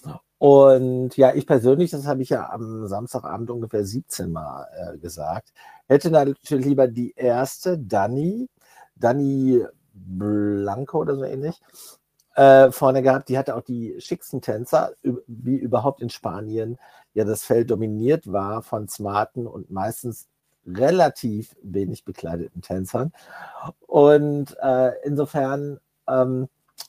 Und ja, ich persönlich, das habe ich ja am Samstagabend ungefähr siebzehn Mal äh, gesagt, hätte natürlich lieber die erste, Dani, Dani Blanco oder so ähnlich, äh, vorne gehabt. Die hatte auch die schicksten Tänzer, wie überhaupt in Spanien ja das Feld dominiert war von smarten und meistens relativ wenig bekleideten Tänzern. Und äh, insofern ähm,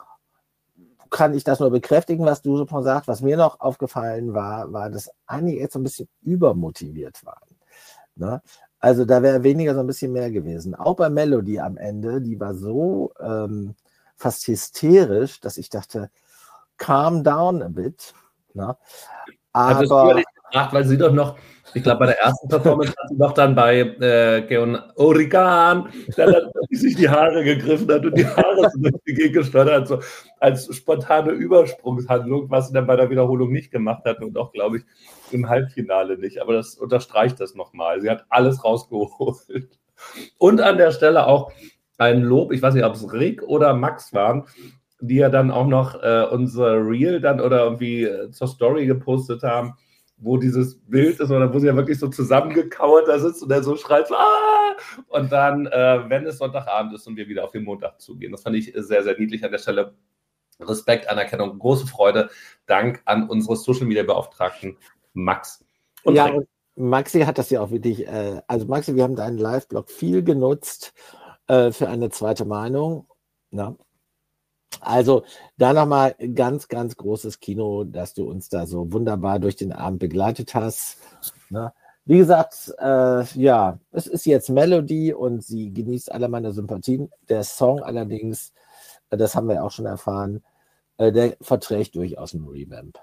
kann ich das nur bekräftigen, was du so sagst. Was mir noch aufgefallen war, war, dass einige jetzt so ein bisschen übermotiviert waren. Ne? Also da wäre weniger so ein bisschen mehr gewesen. Auch bei Melody am Ende, die war so ähm, fast hysterisch, dass ich dachte, calm down a bit. Ne? Aber das Aber nicht gefragt, weil sie doch noch, ich glaube, bei der ersten Performance hat sie doch dann bei äh, Geon Origan, der dann sich die Haare gegriffen hat und die Haare so durch die Gegend gesteuert hat, so als spontane Übersprungshandlung, was sie dann bei der Wiederholung nicht gemacht hat und auch, glaube ich, im Halbfinale nicht. Aber das unterstreicht das nochmal. Sie hat alles rausgeholt. Und an der Stelle auch ein Lob, ich weiß nicht, ob es Rick oder Max waren, die ja dann auch noch äh, unser Reel dann oder irgendwie äh, zur Story gepostet haben, wo dieses Bild ist oder wo sie ja wirklich so zusammengekauert da sitzt und er so schreit, ah! Und dann, äh, wenn es Sonntagabend ist und wir wieder auf den Montag zugehen. Das fand ich sehr, sehr niedlich an der Stelle. Respekt, Anerkennung, große Freude. Dank an unsere Social-Media-Beauftragten Max. Und ja, und Maxi hat das ja auch wirklich, äh, also Maxi, wir haben deinen Live-Blog viel genutzt äh, für eine zweite Meinung. Na? Also da nochmal ganz, ganz großes Kino, dass du uns da so wunderbar durch den Abend begleitet hast. Ne? Wie gesagt, äh, ja, es ist jetzt Melody und sie genießt alle meine Sympathien. Der Song allerdings, äh, das haben wir auch schon erfahren, äh, der verträgt durchaus einen Revamp.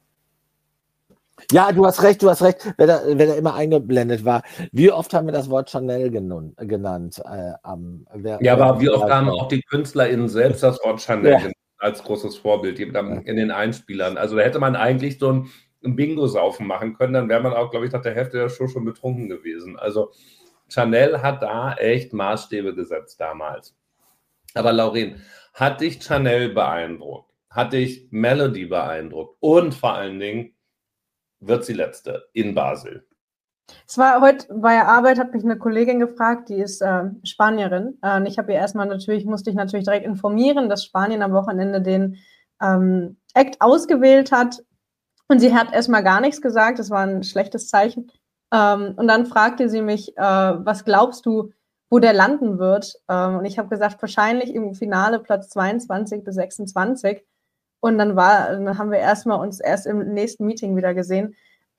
Ja, du hast recht, du hast recht, wenn er, wenn er immer eingeblendet war. Wie oft haben wir das Wort Chanel genannt? genannt äh, am, wer, ja, aber wie oft haben auch die KünstlerInnen selbst das Wort Chanel ja. genannt als großes Vorbild in den Einspielern? Also da hätte man eigentlich so ein, ein Bingo-Saufen machen können, dann wäre man auch, glaube ich, nach der Hälfte der Show schon betrunken gewesen. Also Chanel hat da echt Maßstäbe gesetzt damals. Aber Lauren, hat dich Chanel beeindruckt? Hat dich Melody beeindruckt? Und vor allen Dingen, wird sie letzte in Basel. Es war heute bei der Arbeit, hat mich eine Kollegin gefragt, die ist äh, Spanierin. Äh, ich habe ihr erstmal natürlich, musste ich natürlich direkt informieren, dass Spanien am Wochenende den ähm, Act ausgewählt hat. Und sie hat erstmal gar nichts gesagt, das war ein schlechtes Zeichen. Ähm, und dann fragte sie mich, äh, was glaubst du, wo der landen wird? Ähm, und ich habe gesagt, wahrscheinlich im Finale Platz zweiundzwanzig bis sechsundzwanzig. Und dann war, dann haben wir erstmal uns erst im nächsten Meeting wieder gesehen.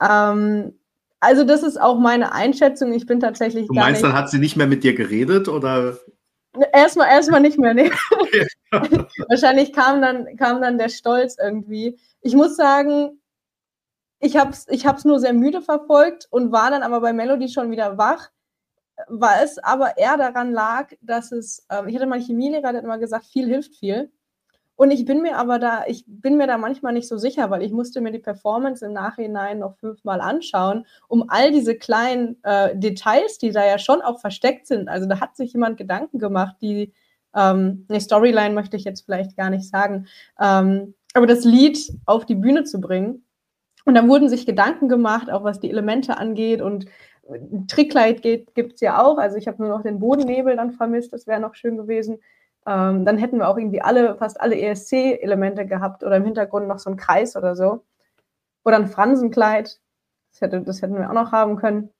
Ähm, also das ist auch meine Einschätzung. Ich bin tatsächlich Du gar meinst, nicht, dann hat sie nicht mehr mit dir geredet oder? Erstmal, erstmal nicht mehr. Nee. Wahrscheinlich kam dann, kam dann der Stolz irgendwie. Ich muss sagen, ich habe es ich hab's nur sehr müde verfolgt und war dann aber bei Melody schon wieder wach, weil es aber eher daran lag, dass es, ähm, ich hatte mal einen Chemielehrer, der hat immer gesagt, viel hilft viel. Und ich bin mir aber da, ich bin mir da manchmal nicht so sicher, weil ich musste mir die Performance im Nachhinein noch fünfmal anschauen, um all diese kleinen äh, Details, die da ja schon auch versteckt sind. Also da hat sich jemand Gedanken gemacht, die, ähm, eine Storyline möchte ich jetzt vielleicht gar nicht sagen, ähm, aber das Lied auf die Bühne zu bringen. Und da wurden sich Gedanken gemacht, auch was die Elemente angeht und Trickkleid gibt es ja auch. Also ich habe nur noch den Bodennebel dann vermisst, das wäre noch schön gewesen. Ähm, dann hätten wir auch irgendwie alle, fast alle E S C-Elemente gehabt oder im Hintergrund noch so ein Kreis oder so. Oder ein Fransenkleid. Das, hätte, das hätten wir auch noch haben können.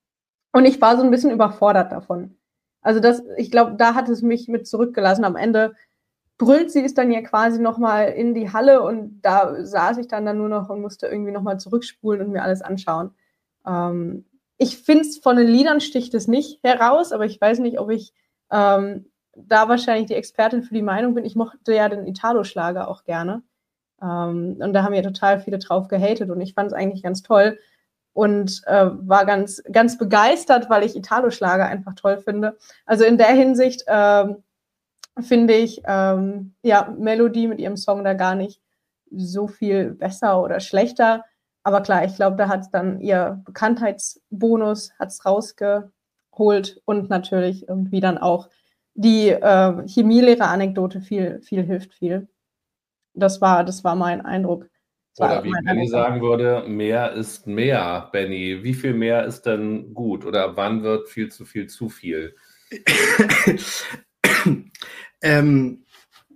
Und ich war so ein bisschen überfordert davon. Also das, ich glaube, da hat es mich mit zurückgelassen. Am Ende brüllt sie es dann ja quasi nochmal in die Halle und da saß ich dann, dann nur noch und musste irgendwie nochmal zurückspulen und mir alles anschauen. Ähm, ich finde es von den Liedern sticht es nicht heraus, aber ich weiß nicht, ob ich ähm, da wahrscheinlich die Expertin für die Meinung bin. Ich mochte ja den Italo-Schlager auch gerne. Ähm, und da haben ja total viele drauf gehatet und ich fand es eigentlich ganz toll. und äh, war ganz, ganz begeistert, weil ich Italo-Schlager einfach toll finde. Also in der Hinsicht ähm, finde ich ähm, ja, Melodie mit ihrem Song da gar nicht so viel besser oder schlechter. Aber klar, ich glaube, da hat es dann ihr Bekanntheitsbonus hat's rausgeholt und natürlich irgendwie dann auch die äh, Chemielehrer-Anekdote viel, viel hilft viel. Das war, das war mein Eindruck. Das Oder war wie mein Benny Eindruck. sagen würde, mehr ist mehr, Benny. Wie viel mehr ist denn gut? Oder wann wird viel zu viel zu viel? ähm,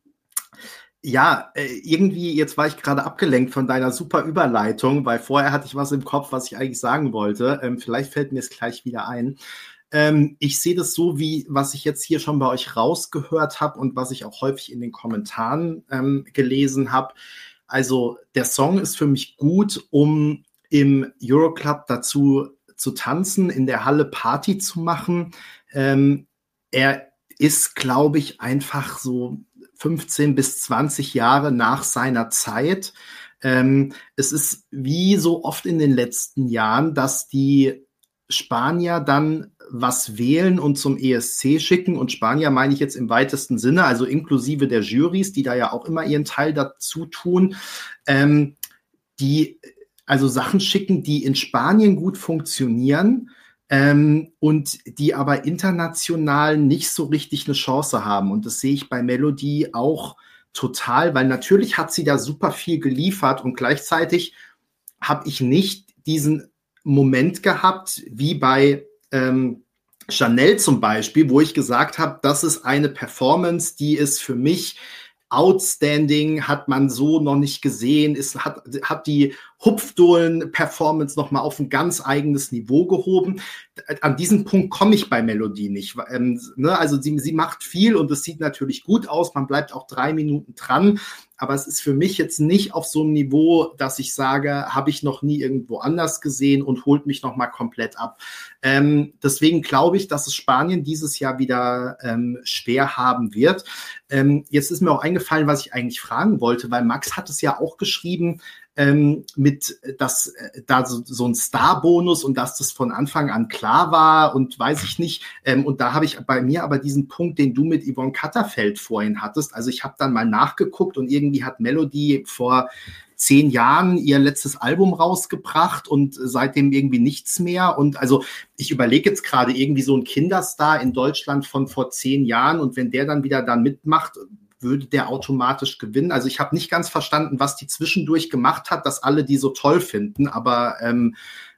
ja, äh, irgendwie, jetzt war ich gerade abgelenkt von deiner super Überleitung, weil vorher hatte ich was im Kopf, was ich eigentlich sagen wollte. Ähm, vielleicht fällt mir es gleich wieder ein. Ähm, ich sehe das so, wie was ich jetzt hier schon bei euch rausgehört habe und was ich auch häufig in den Kommentaren ähm, gelesen habe. Also der Song ist für mich gut, um im Euroclub dazu zu tanzen, in der Halle Party zu machen. Ähm, er ist, glaube ich, einfach so fünfzehn bis zwanzig Jahre nach seiner Zeit. Ähm, es ist wie so oft in den letzten Jahren, dass die Spanier dann was wählen und zum E S C schicken. Und Spanier meine ich jetzt im weitesten Sinne, also inklusive der Jurys, die da ja auch immer ihren Teil dazu tun, ähm, die also Sachen schicken, die in Spanien gut funktionieren ähm, und die aber international nicht so richtig eine Chance haben. Und das sehe ich bei Melody auch total, weil natürlich hat sie da super viel geliefert und gleichzeitig habe ich nicht diesen Moment gehabt, wie bei ähm, Chanel zum Beispiel, wo ich gesagt habe, das ist eine Performance, die ist für mich outstanding, hat man so noch nicht gesehen, ist, hat, hat die Hupfdohlen-Performance nochmal auf ein ganz eigenes Niveau gehoben. An diesen Punkt komme ich bei Melody nicht. Ähm, ne? Also sie, sie macht viel und es sieht natürlich gut aus, man bleibt auch drei Minuten dran, aber es ist für mich jetzt nicht auf so einem Niveau, dass ich sage, habe ich noch nie irgendwo anders gesehen und holt mich nochmal komplett ab. Ähm, deswegen glaube ich, dass es Spanien dieses Jahr wieder ähm, schwer haben wird. Ähm, jetzt ist mir auch eingefallen, was ich eigentlich fragen wollte, weil Max hat es ja auch geschrieben, ähm, mit, dass äh, da so, so ein Star-Bonus und dass das von Anfang an klar war und weiß ich nicht. Ähm, und da habe ich bei mir aber diesen Punkt, den du mit Yvonne Katterfeld vorhin hattest. Also ich habe dann mal nachgeguckt und irgendwie hat Melody vor zehn Jahren ihr letztes Album rausgebracht und seitdem irgendwie nichts mehr. Und also ich überlege jetzt gerade irgendwie so ein Kinderstar in Deutschland von vor zehn Jahren und wenn der dann wieder da mitmacht, würde der automatisch gewinnen. Also ich habe nicht ganz verstanden, was die zwischendurch gemacht hat, dass alle die so toll finden, aber ähm,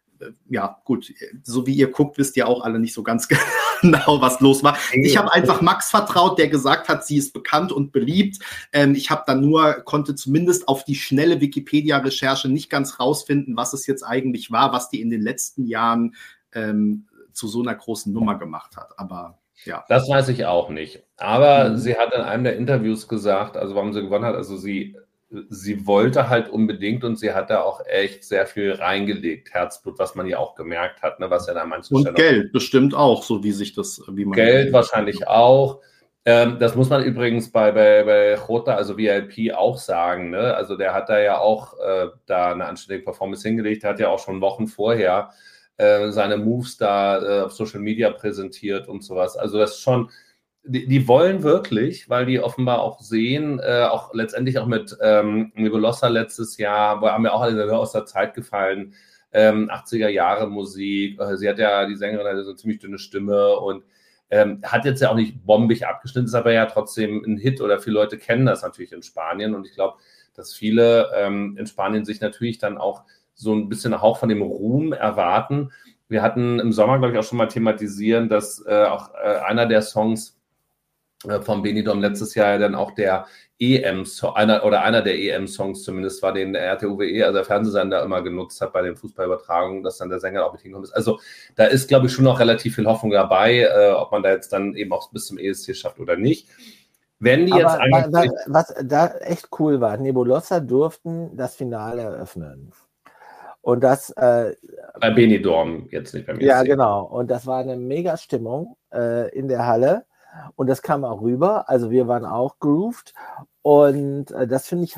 ja, gut, so wie ihr guckt, wisst ihr auch alle nicht so ganz genau, was los war. Ich habe einfach Max vertraut, der gesagt hat, sie ist bekannt und beliebt. Ähm, ich habe dann nur, konnte zumindest auf die schnelle Wikipedia-Recherche nicht ganz rausfinden, was es jetzt eigentlich war, was die in den letzten Jahren ähm, zu so einer großen Nummer gemacht hat. Aber ja. Das weiß ich auch nicht. Aber mhm. sie hat in einem der Interviews gesagt, also warum sie gewonnen hat, also sie, sie wollte halt unbedingt und sie hat da auch echt sehr viel reingelegt, Herzblut, was man ja auch gemerkt hat, ne, was ja da manche Und Geld auch, bestimmt auch, so wie sich das, wie man Geld wahrscheinlich auch. Ähm, das muss man übrigens bei, bei, bei Jota, also V I P, auch sagen. Ne? Also der hat da ja auch äh, da eine anständige Performance hingelegt. Der hat ja auch schon Wochen vorher seine Moves da äh, auf Social Media präsentiert und sowas. Also das ist schon, die, die wollen wirklich, weil die offenbar auch sehen, äh, auch letztendlich auch mit ähm, Nebolosa letztes Jahr, wir haben ja auch alle aus der Zeit gefallen, ähm, achtziger Jahre Musik, äh, sie hat ja, die Sängerin hatte so eine ziemlich dünne Stimme und ähm, hat jetzt ja auch nicht bombig abgeschnitten, ist aber ja trotzdem ein Hit oder viele Leute kennen das natürlich in Spanien und ich glaube, dass viele ähm, in Spanien sich natürlich dann auch so ein bisschen Hauch von dem Ruhm erwarten. Wir hatten im Sommer, glaube ich, auch schon mal thematisieren, dass äh, auch äh, einer der Songs äh, von Benidorm letztes Jahr ja dann auch der E M-Song, einer oder einer der E M-Songs zumindest war, den der R T U W E, also der Fernsehsender, immer genutzt hat bei den Fußballübertragungen, dass dann der Sänger auch mit hinkommt. Also da ist, glaube ich, schon noch relativ viel Hoffnung dabei, äh, ob man da jetzt dann eben auch bis zum E S C schafft oder nicht. Wenn die Aber jetzt was, was da echt cool war, Nebulosa durften das Finale eröffnen. Und das äh, bei Benidorm jetzt nicht bei mir. Ja, genau. Und das war eine mega Stimmung äh, in der Halle. Und das kam auch rüber. Also wir waren auch grooved. Und äh, das finde ich halt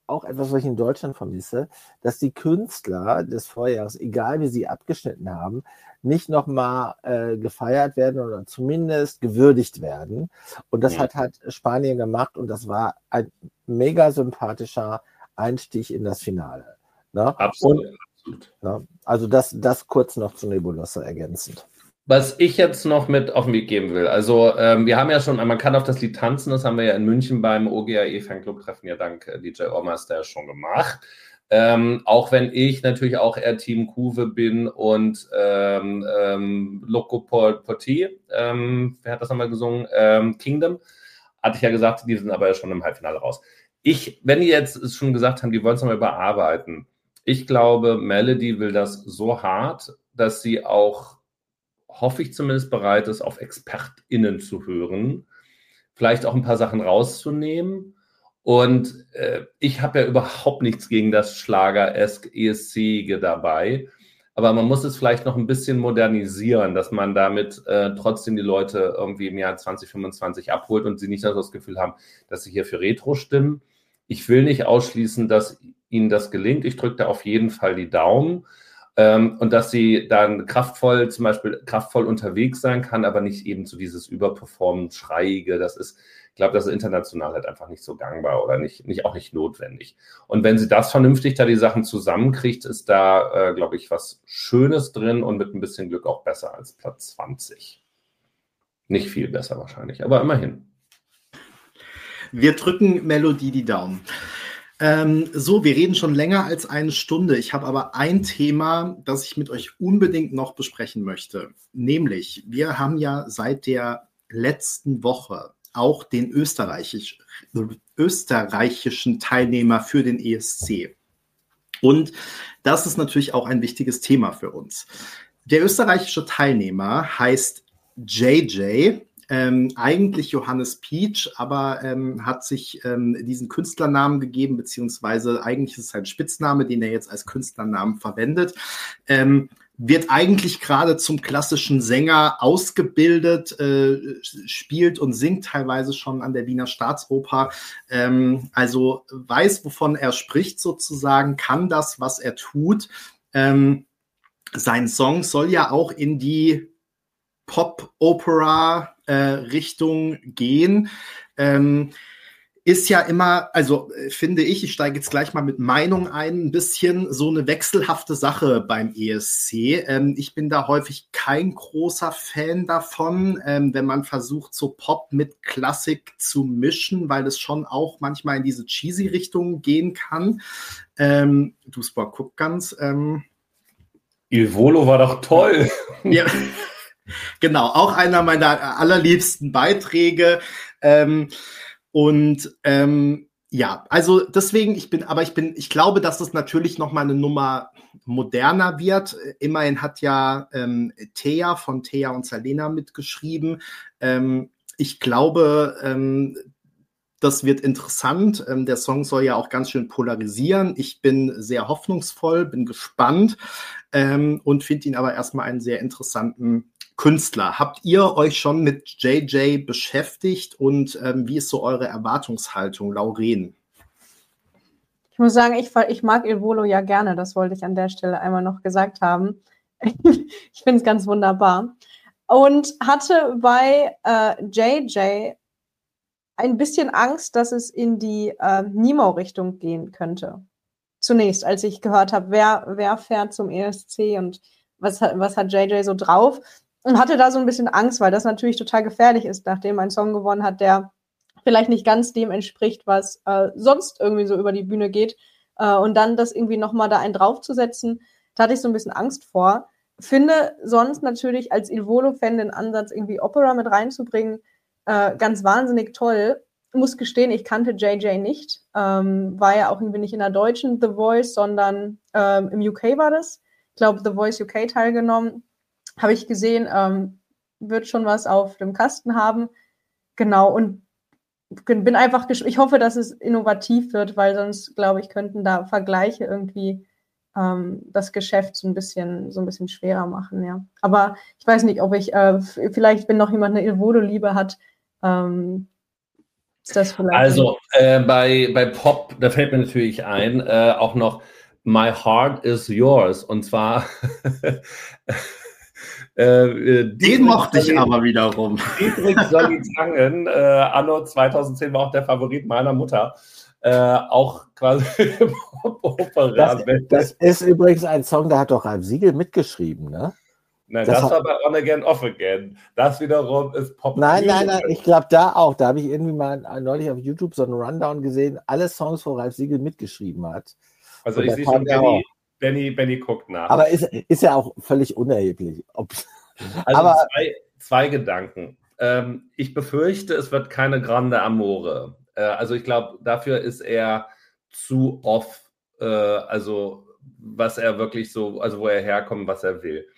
auch etwas, was ich in Deutschland vermisse, dass die Künstler des Vorjahres, egal wie sie abgeschnitten haben, nicht nochmal äh, gefeiert werden oder zumindest gewürdigt werden. Und das Ja. hat halt Spanien gemacht und das war ein mega sympathischer Einstieg in das Finale. Ne? Absolut. Und, ne? Also das, das kurz noch zu Nebulosa ergänzend. Was ich jetzt noch mit auf den Weg geben will, also ähm, wir haben ja schon, man kann auf das Lied tanzen, das haben wir ja in München beim O G A E-Fanclub-Treffen ja dank äh, D J Ormaster schon gemacht. Ähm, auch wenn ich natürlich auch eher Team Kuve bin und ähm, ähm, Loco Porti, ähm, wer hat das nochmal gesungen? Ähm, Kingdom, hatte ich ja gesagt, die sind aber schon im Halbfinale raus. Ich, wenn die jetzt es schon gesagt haben, die wollen es nochmal überarbeiten, ich glaube, Melody will das so hart, dass sie auch, hoffe ich zumindest, bereit ist, auf ExpertInnen zu hören, vielleicht auch ein paar Sachen rauszunehmen. Und äh, ich habe ja überhaupt nichts gegen das Schlager-esque E S C dabei, aber man muss es vielleicht noch ein bisschen modernisieren, dass man damit äh, trotzdem die Leute irgendwie im Jahr zwanzig fünfundzwanzig abholt und sie nicht nur das Gefühl haben, dass sie hier für Retro stimmen. Ich will nicht ausschließen, dass ihnen das gelingt. Ich drücke da auf jeden Fall die Daumen. Ähm, und dass sie dann kraftvoll, zum Beispiel kraftvoll unterwegs sein kann, aber nicht eben so dieses Überperformen, Schreiige, das ist, ich glaube, das ist international halt einfach nicht so gangbar oder nicht, nicht auch nicht notwendig. Und wenn sie das vernünftig da die Sachen zusammenkriegt, ist da, äh, glaube ich, was Schönes drin und mit ein bisschen Glück auch besser als Platz zwanzig. Nicht viel besser wahrscheinlich, aber immerhin. Wir drücken Melodie die Daumen. Ähm, so, wir reden schon länger als eine Stunde. Ich habe aber ein Thema, das ich mit euch unbedingt noch besprechen möchte. Nämlich, wir haben ja seit der letzten Woche auch den österreichisch, österreichischen Teilnehmer für den E S C. Und das ist natürlich auch ein wichtiges Thema für uns. Der österreichische Teilnehmer heißt J J. Ähm, eigentlich Johannes Peach, aber ähm, hat sich ähm, diesen Künstlernamen gegeben, beziehungsweise eigentlich ist es ein Spitzname, den er jetzt als Künstlernamen verwendet. Ähm, wird eigentlich gerade zum klassischen Sänger ausgebildet, äh, spielt und singt teilweise schon an der Wiener Staatsoper. Ähm, also weiß, wovon er spricht sozusagen, kann das, was er tut. Ähm, sein Song soll ja auch in die Pop-Opera-Richtung äh, gehen. Ähm, ist ja immer, also äh, finde ich, ich steige jetzt gleich mal mit Meinung ein, ein bisschen so eine wechselhafte Sache beim E S C. Ähm, ich bin da häufig kein großer Fan davon, ähm, wenn man versucht, so Pop mit Klassik zu mischen, weil es schon auch manchmal in diese cheesy Richtung gehen kann. Ähm, du Sport, guck ganz. Ähm, Il Volo war doch toll. Ja. Genau, auch einer meiner allerliebsten Beiträge. Ähm, und ähm, ja, also deswegen, ich bin, aber ich bin, ich glaube, dass es natürlich noch mal eine Nummer moderner wird. Immerhin hat ja ähm, Thea von Thea und Salena mitgeschrieben. Ähm, ich glaube, ähm, das wird interessant. Ähm, der Song soll ja auch ganz schön polarisieren. Ich bin sehr hoffnungsvoll, bin gespannt ähm, und finde ihn aber erstmal einen sehr interessanten Künstler. Habt ihr euch schon mit J J beschäftigt und ähm, wie ist so eure Erwartungshaltung, Lauren? Ich muss sagen, ich, ich mag Il Volo ja gerne. Das wollte ich an der Stelle einmal noch gesagt haben. Ich finde es ganz wunderbar. Und hatte bei äh, J J ein bisschen Angst, dass es in die äh, Nemo-Richtung gehen könnte. Zunächst, als ich gehört habe, wer, wer fährt zum E S C und was hat, was hat J J so drauf. Und hatte da so ein bisschen Angst, weil das natürlich total gefährlich ist, nachdem ein Song gewonnen hat, der vielleicht nicht ganz dem entspricht, was äh, sonst irgendwie so über die Bühne geht. Äh, und dann das irgendwie nochmal da einen draufzusetzen, da hatte ich so ein bisschen Angst vor. Finde sonst natürlich als Il Volo-Fan den Ansatz, irgendwie Opera mit reinzubringen, äh, ganz wahnsinnig toll. Ich muss gestehen, ich kannte J J nicht. Ähm, war ja auch irgendwie nicht in der deutschen The Voice, sondern ähm, im U K war das. Ich glaube, The Voice U K teilgenommen. Habe ich gesehen, ähm, wird schon was auf dem Kasten haben. Genau, und bin einfach gespannt. Ich hoffe, dass es innovativ wird, weil sonst, glaube ich, könnten da Vergleiche irgendwie ähm, das Geschäft so ein bisschen, so ein bisschen schwerer machen, ja. Aber ich weiß nicht, ob ich, äh, vielleicht, wenn noch jemand eine Il Volo-Liebe hat, ähm, Ist das vielleicht Also äh, bei, bei Pop, da fällt mir natürlich ein, äh, auch noch My Heart is Yours. Und zwar äh, Den mochte ich aber wiederum. Dietrich Solitangen, äh, anno zweitausendzehn war auch der Favorit meiner Mutter. Äh, auch quasi im Opera. Das, das ist übrigens ein Song, da hat doch Ralf Siegel mitgeschrieben, ne? Nein, Das das, hat- war bei On Again, Off Again. Das wiederum ist Pop. Nein, nein, nein, ich glaube da auch. Da habe ich irgendwie mal neulich auf YouTube so einen Rundown gesehen, alle Songs, wo Ralf Siegel mitgeschrieben hat. Also Und ich der sehe schon, Part ja Benny, auch. Benny, Benny guckt nach. Aber ist, ist ja auch völlig unerheblich. Ob, Also aber zwei, zwei Gedanken. Ähm, ich befürchte, es wird keine Grande Amore. Äh, also ich glaube, dafür ist er zu off, äh, also was er wirklich so, also wo er herkommt, was er will.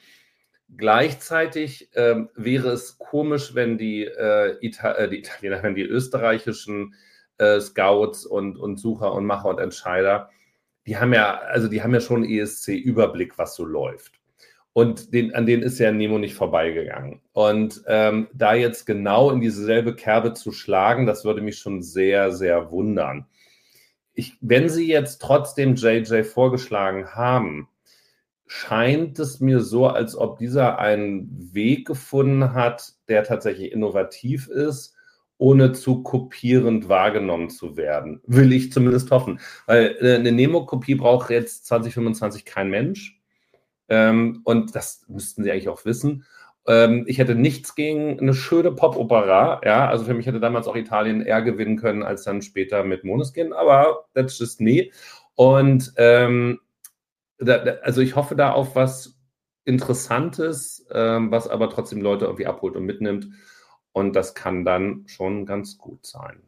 Gleichzeitig ähm, wäre es komisch, wenn die, äh, Ita äh, die Italiener, wenn die österreichischen äh, Scouts und, und Sucher und Macher und Entscheider, die haben ja, also die haben ja schon E S C-Überblick, was so läuft. Und den, an denen ist ja Nemo nicht vorbeigegangen. Und ähm, da jetzt genau in dieselbe Kerbe zu schlagen, das würde mich schon sehr, sehr wundern. Ich, wenn Sie jetzt trotzdem J J vorgeschlagen haben, scheint es mir so, als ob dieser einen Weg gefunden hat, der tatsächlich innovativ ist, ohne zu kopierend wahrgenommen zu werden. Will ich zumindest hoffen. Weil äh, eine Nemo-Kopie braucht jetzt zwanzig fünfundzwanzig kein Mensch. Ähm, und das müssten Sie eigentlich auch wissen. Ähm, ich hätte nichts gegen eine schöne Pop-Opera. Ja, also für mich hätte damals auch Italien eher gewinnen können, als dann später mit Måneskin. Aber that's just me. Und ähm, da, da, also ich hoffe da auf was Interessantes, ähm, was aber trotzdem Leute irgendwie abholt und mitnimmt. Und das kann dann schon ganz gut sein.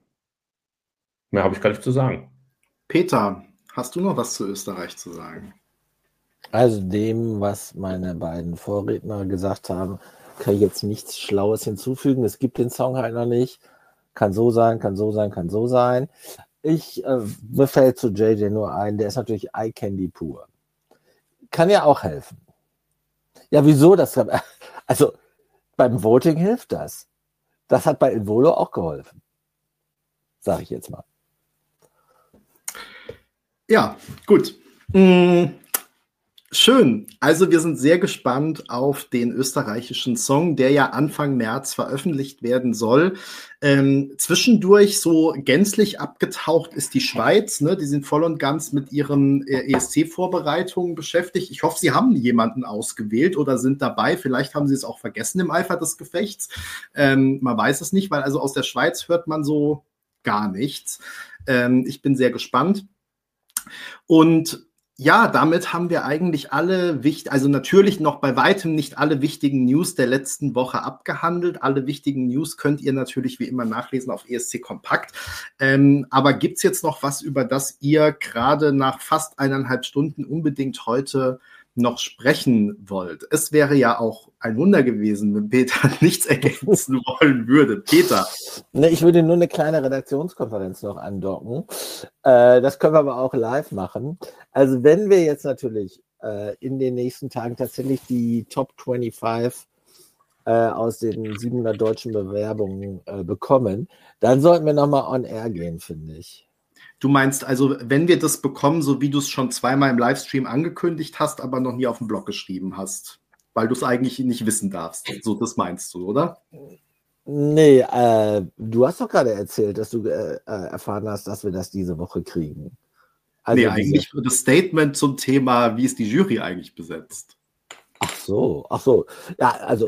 Mehr habe ich gar nicht zu sagen. Peter, hast du noch was zu Österreich zu sagen? also dem, was meine beiden Vorredner gesagt haben, kann ich jetzt nichts Schlaues hinzufügen. Es gibt den Song halt noch nicht. Kann so sein, kann so sein, kann so sein. Ich, äh, mir fällt zu J J nur ein, der ist natürlich Eye Candy pur. Kann ja auch helfen. Ja, wieso? Das kann, also beim Voting hilft das. Das hat bei Involo auch geholfen. Sag ich jetzt mal. Ja, gut. Mm, schön. Also wir sind sehr gespannt auf den österreichischen Song, der ja Anfang März veröffentlicht werden soll. Ähm, zwischendurch so gänzlich abgetaucht ist die Schweiz. Ne? Die sind voll und ganz mit ihren äh, E S C-Vorbereitungen beschäftigt. Ich hoffe, sie haben jemanden ausgewählt oder sind dabei. Vielleicht haben sie es auch vergessen im Eifer des Gefechts. Ähm, man weiß es nicht, weil also aus der Schweiz hört man so gar nichts. Ähm, ich bin sehr gespannt. Und ja, damit haben wir eigentlich alle wichtig, also natürlich noch bei weitem nicht alle wichtigen News der letzten Woche abgehandelt. Alle wichtigen News könnt ihr natürlich wie immer nachlesen auf E S C Kompakt. Ähm, aber gibt's jetzt noch was, über das ihr gerade nach fast eineinhalb Stunden unbedingt heute noch sprechen wollt? Es wäre ja auch ein Wunder gewesen, wenn Peter nichts ergänzen wollen würde. Peter. Ne, ich würde nur eine kleine Redaktionskonferenz noch andocken. Äh, das können wir aber auch live machen. Also wenn wir jetzt natürlich äh, in den nächsten Tagen tatsächlich die Top fünfundzwanzig äh, aus den siebenhundert deutschen Bewerbungen äh, bekommen, dann sollten wir nochmal on air gehen, finde ich. Du meinst also, wenn wir das bekommen, so wie du es schon zweimal im Livestream angekündigt hast, aber noch nie auf dem Blog geschrieben hast, weil du es eigentlich nicht wissen darfst. So, das meinst du, oder? Nee, äh, du hast doch gerade erzählt, dass du äh, erfahren hast, dass wir das diese Woche kriegen. Also nee, diese- eigentlich das Statement zum Thema, wie ist die Jury eigentlich besetzt? Ach so, ach so. Ja, also.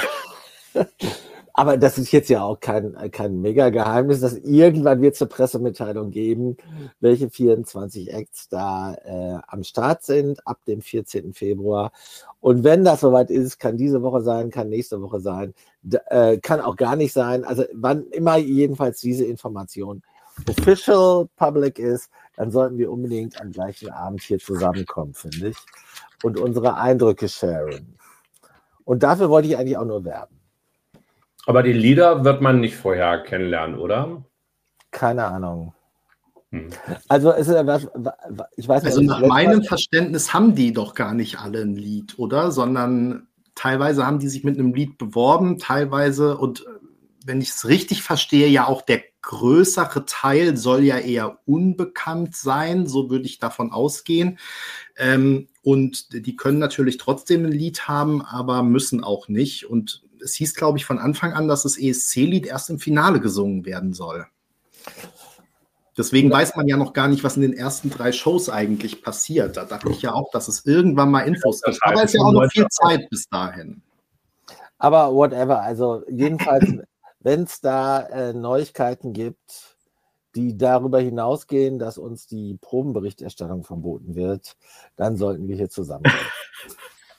Aber das ist jetzt ja auch kein, kein Mega-Geheimnis, dass irgendwann wird es eine Pressemitteilung geben, welche vierundzwanzig Acts da äh, am Start sind, ab dem vierzehnten Februar. Und wenn das soweit ist, kann diese Woche sein, kann nächste Woche sein, d- äh, kann auch gar nicht sein. Also wann immer jedenfalls diese Information official public ist, dann sollten wir unbedingt am gleichen Abend hier zusammenkommen, finde ich, und unsere Eindrücke sharen. Und dafür wollte ich eigentlich auch nur werben. Aber die Lieder wird man nicht vorher kennenlernen, oder? Keine Ahnung. Hm. Also es ist, ich weiß nicht, Also ob nach das meinem letzte- Verständnis haben die doch gar nicht alle ein Lied, oder? Sondern teilweise haben die sich mit einem Lied beworben, teilweise und wenn ich es richtig verstehe, ja auch der größere Teil soll ja eher unbekannt sein, so würde ich davon ausgehen. Ähm, und die können natürlich trotzdem ein Lied haben, aber müssen auch nicht. Und es hieß, glaube ich, von Anfang an, dass das E S C-Lied erst im Finale gesungen werden soll. Deswegen weiß man ja noch gar nicht, was in den ersten drei Shows eigentlich passiert. Da dachte ich ja auch, dass es irgendwann mal Infos gibt. Aber es ist ja auch noch viel Zeit bis dahin. Aber whatever, also jedenfalls, wenn es da äh, Neuigkeiten gibt, die darüber hinausgehen, dass uns die Probenberichterstattung verboten wird, dann sollten wir hier zusammen sein.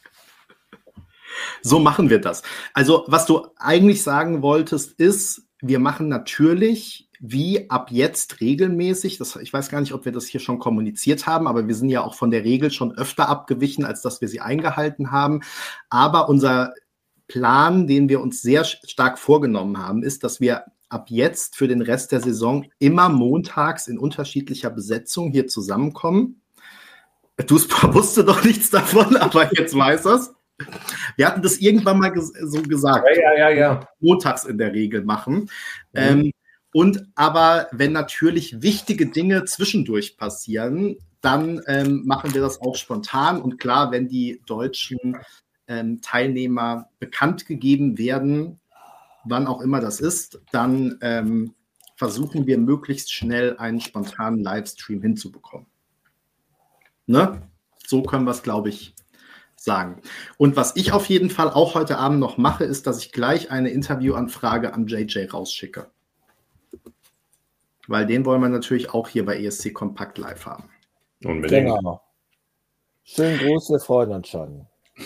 So machen wir das. Also, was du eigentlich sagen wolltest, ist, wir machen natürlich wie ab jetzt regelmäßig, das, ich weiß gar nicht, ob wir das hier schon kommuniziert haben, aber wir sind ja auch von der Regel schon öfter abgewichen, als dass wir sie eingehalten haben. Aber unser Plan, den wir uns sehr stark vorgenommen haben, ist, dass wir ab jetzt für den Rest der Saison immer montags in unterschiedlicher Besetzung hier zusammenkommen. Du wusstest doch nichts davon, aber jetzt weiß es. Wir hatten das irgendwann mal ges- so gesagt. Ja, ja, ja, ja. Montags in der Regel machen. Mhm. Ähm, und aber wenn natürlich wichtige Dinge zwischendurch passieren, dann ähm, machen wir das auch spontan. Und klar, wenn die deutschen ähm, Teilnehmer bekannt gegeben werden, wann auch immer das ist, dann ähm, versuchen wir möglichst schnell einen spontanen Livestream hinzubekommen. Ne? So können wir es, glaube ich, sagen. Und was ich auf jeden Fall auch heute Abend noch mache, ist, dass ich gleich eine Interviewanfrage an J J rausschicke. Weil den wollen wir natürlich auch hier bei E S C Kompakt live haben. Unbedingt. Genau. Schönen Gruß, wir freuen uns schon.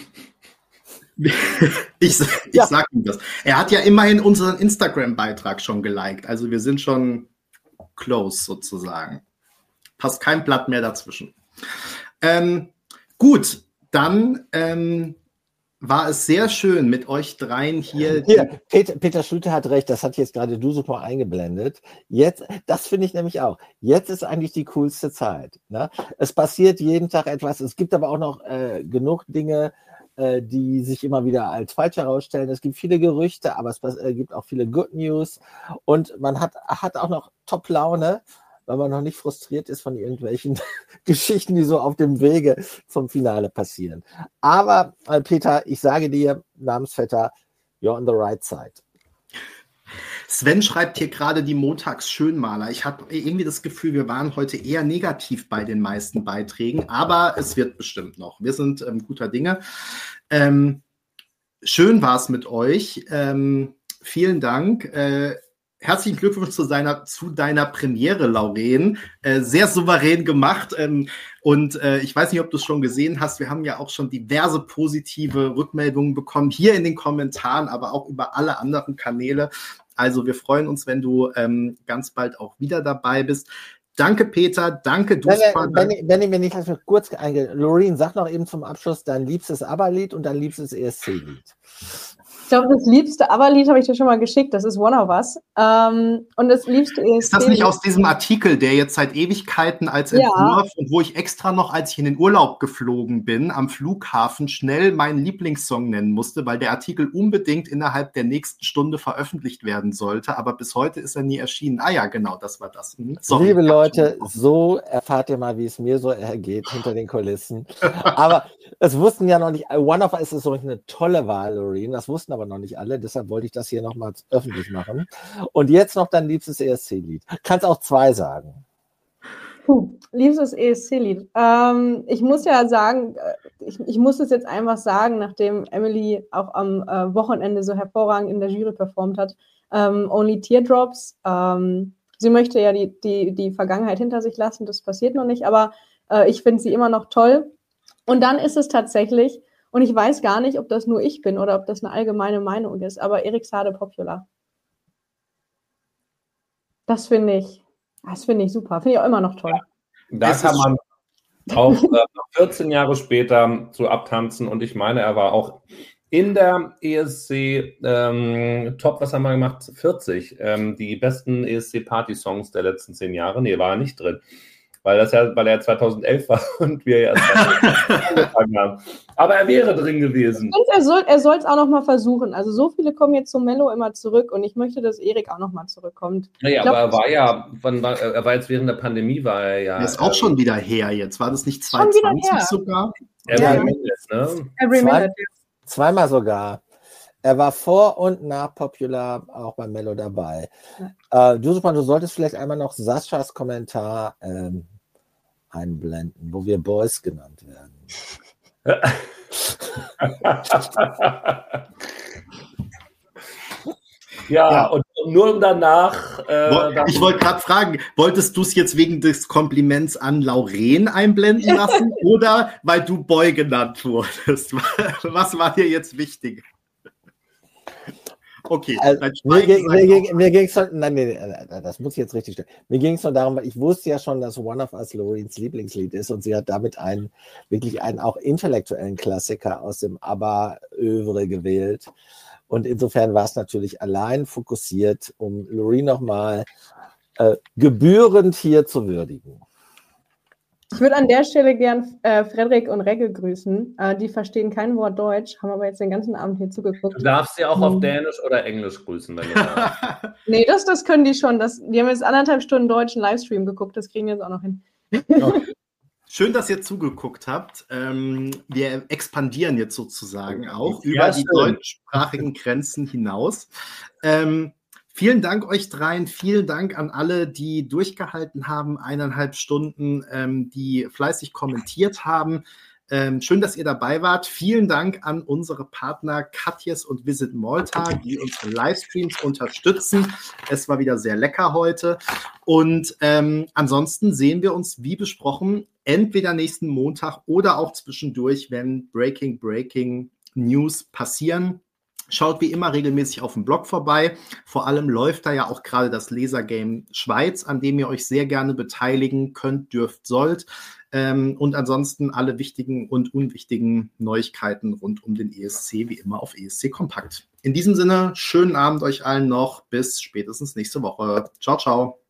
ich ich Ja. sag ihm das. Er hat ja immerhin unseren Instagram-Beitrag schon geliked. Also wir sind schon close sozusagen. Passt kein Blatt mehr dazwischen. Ähm, gut, dann ähm, war es sehr schön mit euch dreien hier. Hier, Peter, Peter Schlüter hat recht, das hat jetzt gerade du super eingeblendet. Jetzt, das finde ich nämlich auch. Jetzt ist eigentlich die coolste Zeit. Ne? Es passiert jeden Tag etwas. Es gibt aber auch noch äh, genug Dinge, äh, die sich immer wieder als falsch herausstellen. Es gibt viele Gerüchte, aber es äh, gibt auch viele Good News. Und man hat, hat auch noch Top-Laune, weil man noch nicht frustriert ist von irgendwelchen Geschichten, die so auf dem Wege zum Finale passieren. Aber, äh, Peter, ich sage dir, Namensvetter, you're on the right side. Sven schreibt hier gerade die Montags-Schönmaler. Ich habe irgendwie das Gefühl, wir waren heute eher negativ bei den meisten Beiträgen, aber es wird bestimmt noch. Wir sind ähm, guter Dinge. Ähm, schön war es mit euch. Ähm, vielen Dank. Äh, Herzlichen Glückwunsch zu deiner, zu deiner Premiere, Lauren. Äh, sehr souverän gemacht. Ähm, und äh, ich weiß nicht, ob du es schon gesehen hast. Wir haben ja auch schon diverse positive Rückmeldungen bekommen, hier in den Kommentaren, aber auch über alle anderen Kanäle. Also wir freuen uns, wenn du ähm, ganz bald auch wieder dabei bist. Danke, Peter. Danke, du. Benny, Benny, wenn ich das noch kurz eingehe. Lauren, sag noch eben zum Abschluss dein liebstes ABBA-Lied und dein liebstes E S C-Lied. Ich glaube, das liebste ABBA-Lied habe ich dir schon mal geschickt. Das ist One of Us. Ähm, und das liebste E S C-Lied. Ist das nicht aus diesem Artikel, der jetzt seit Ewigkeiten als Entwurf ja. und wo ich extra noch, als ich in den Urlaub geflogen bin, am Flughafen schnell meinen Lieblingssong nennen musste, weil der Artikel unbedingt innerhalb der nächsten Stunde veröffentlicht werden sollte, aber bis heute ist er nie erschienen. Ah ja, genau, das war das. Mhm. Sorry, Liebe Leute, so erfahrt ihr mal, wie es mir so ergeht hinter den Kulissen. Aber es wussten ja noch nicht, One of Us ist so eine tolle Wahl, Lauren, das wussten aber noch nicht alle, deshalb wollte ich das hier nochmal öffentlich machen. Und jetzt noch dein liebstes E S C-Lied. Kannst auch zwei sagen. Puh, liebstes E S C-Lied. Ähm, ich muss ja sagen, ich, ich muss es jetzt einfach sagen, nachdem Emily auch am äh, Wochenende so hervorragend in der Jury performt hat, ähm, Only Teardrops. Ähm, sie möchte ja die, die, die Vergangenheit hinter sich lassen, das passiert noch nicht, aber äh, ich finde sie immer noch toll. Und dann ist es tatsächlich, und ich weiß gar nicht, ob das nur ich bin oder ob das eine allgemeine Meinung ist, aber Erik Saade Popular. Das finde ich, das finde ich super. Finde ich auch immer noch toll. Da es kann man auch äh, vierzehn Jahre später zu abtanzen und ich meine, er war auch in der E S C ähm, Top, was haben wir gemacht? vierzig. Ähm, die besten E S C Party-Songs der letzten zehn Jahre. Nee, war er nicht drin. weil das ja, weil er zweitausendelf war und wir ja angefangen haben. Aber er wäre drin gewesen. Ich finde, er soll er soll es auch noch mal versuchen. Also so viele kommen jetzt zum Mello immer zurück und ich möchte, dass Erik auch noch mal zurückkommt. Naja, glaub, aber er war ja, wann war, er war jetzt während der Pandemie, war er ja. Er ist auch ähm, schon wieder her jetzt. War das nicht schon zweitausendzwanzig sogar? Every ja. Minute, ne? Every Zwei, Minute. Zweimal sogar. Er war vor und nach Popular auch beim Mello dabei. Ja. Äh, du, Superman, du solltest vielleicht einmal noch Saschas Kommentar ähm, einblenden, wo wir Boys genannt werden. ja, ja, und nur danach. Äh, ich wollte gerade fragen, wolltest du es jetzt wegen des Kompliments an Lauren einblenden lassen oder weil du Boy genannt wurdest? Was war dir jetzt wichtig? Okay, also, mir, ging, mir, ging, mir ging es nein, nein, nein, das muss ich jetzt richtig stellen. Mir ging es nur darum, weil ich wusste ja schon, dass One of Us Lorens Lieblingslied ist und sie hat damit einen wirklich einen auch intellektuellen Klassiker aus dem ABBA-Övre gewählt. Und insofern war es natürlich allein fokussiert, um Loreen nochmal äh, gebührend hier zu würdigen. Ich würde an der Stelle gern äh, Frederik und Regge grüßen. Äh, die verstehen kein Wort Deutsch, haben aber jetzt den ganzen Abend hier zugeguckt. Du darfst sie auch hm. auf Dänisch oder Englisch grüßen, wenn du magst. Nee, das, das können die schon. Das, die haben jetzt anderthalb Stunden deutschen Livestream geguckt, das kriegen wir jetzt auch noch hin. Okay. Schön, dass ihr zugeguckt habt. Ähm, wir expandieren jetzt sozusagen auch über ja, die deutschsprachigen Grenzen hinaus. Ähm, Vielen Dank euch dreien, vielen Dank an alle, die durchgehalten haben, eineinhalb Stunden, ähm, die fleißig kommentiert haben. Ähm, schön, dass ihr dabei wart. Vielen Dank an unsere Partner Katjes und Visit Malta, die unsere Livestreams unterstützen. Es war wieder sehr lecker heute. Und ähm, ansonsten sehen wir uns, wie besprochen, entweder nächsten Montag oder auch zwischendurch, wenn Breaking Breaking News passieren. Schaut wie immer regelmäßig auf dem Blog vorbei. Vor allem läuft da ja auch gerade das Lasergame Schweiz, an dem ihr euch sehr gerne beteiligen könnt, dürft, sollt. Ähm, und ansonsten alle wichtigen und unwichtigen Neuigkeiten rund um den E S C wie immer auf E S C Kompakt. In diesem Sinne, schönen Abend euch allen noch. Bis spätestens nächste Woche. Ciao, ciao.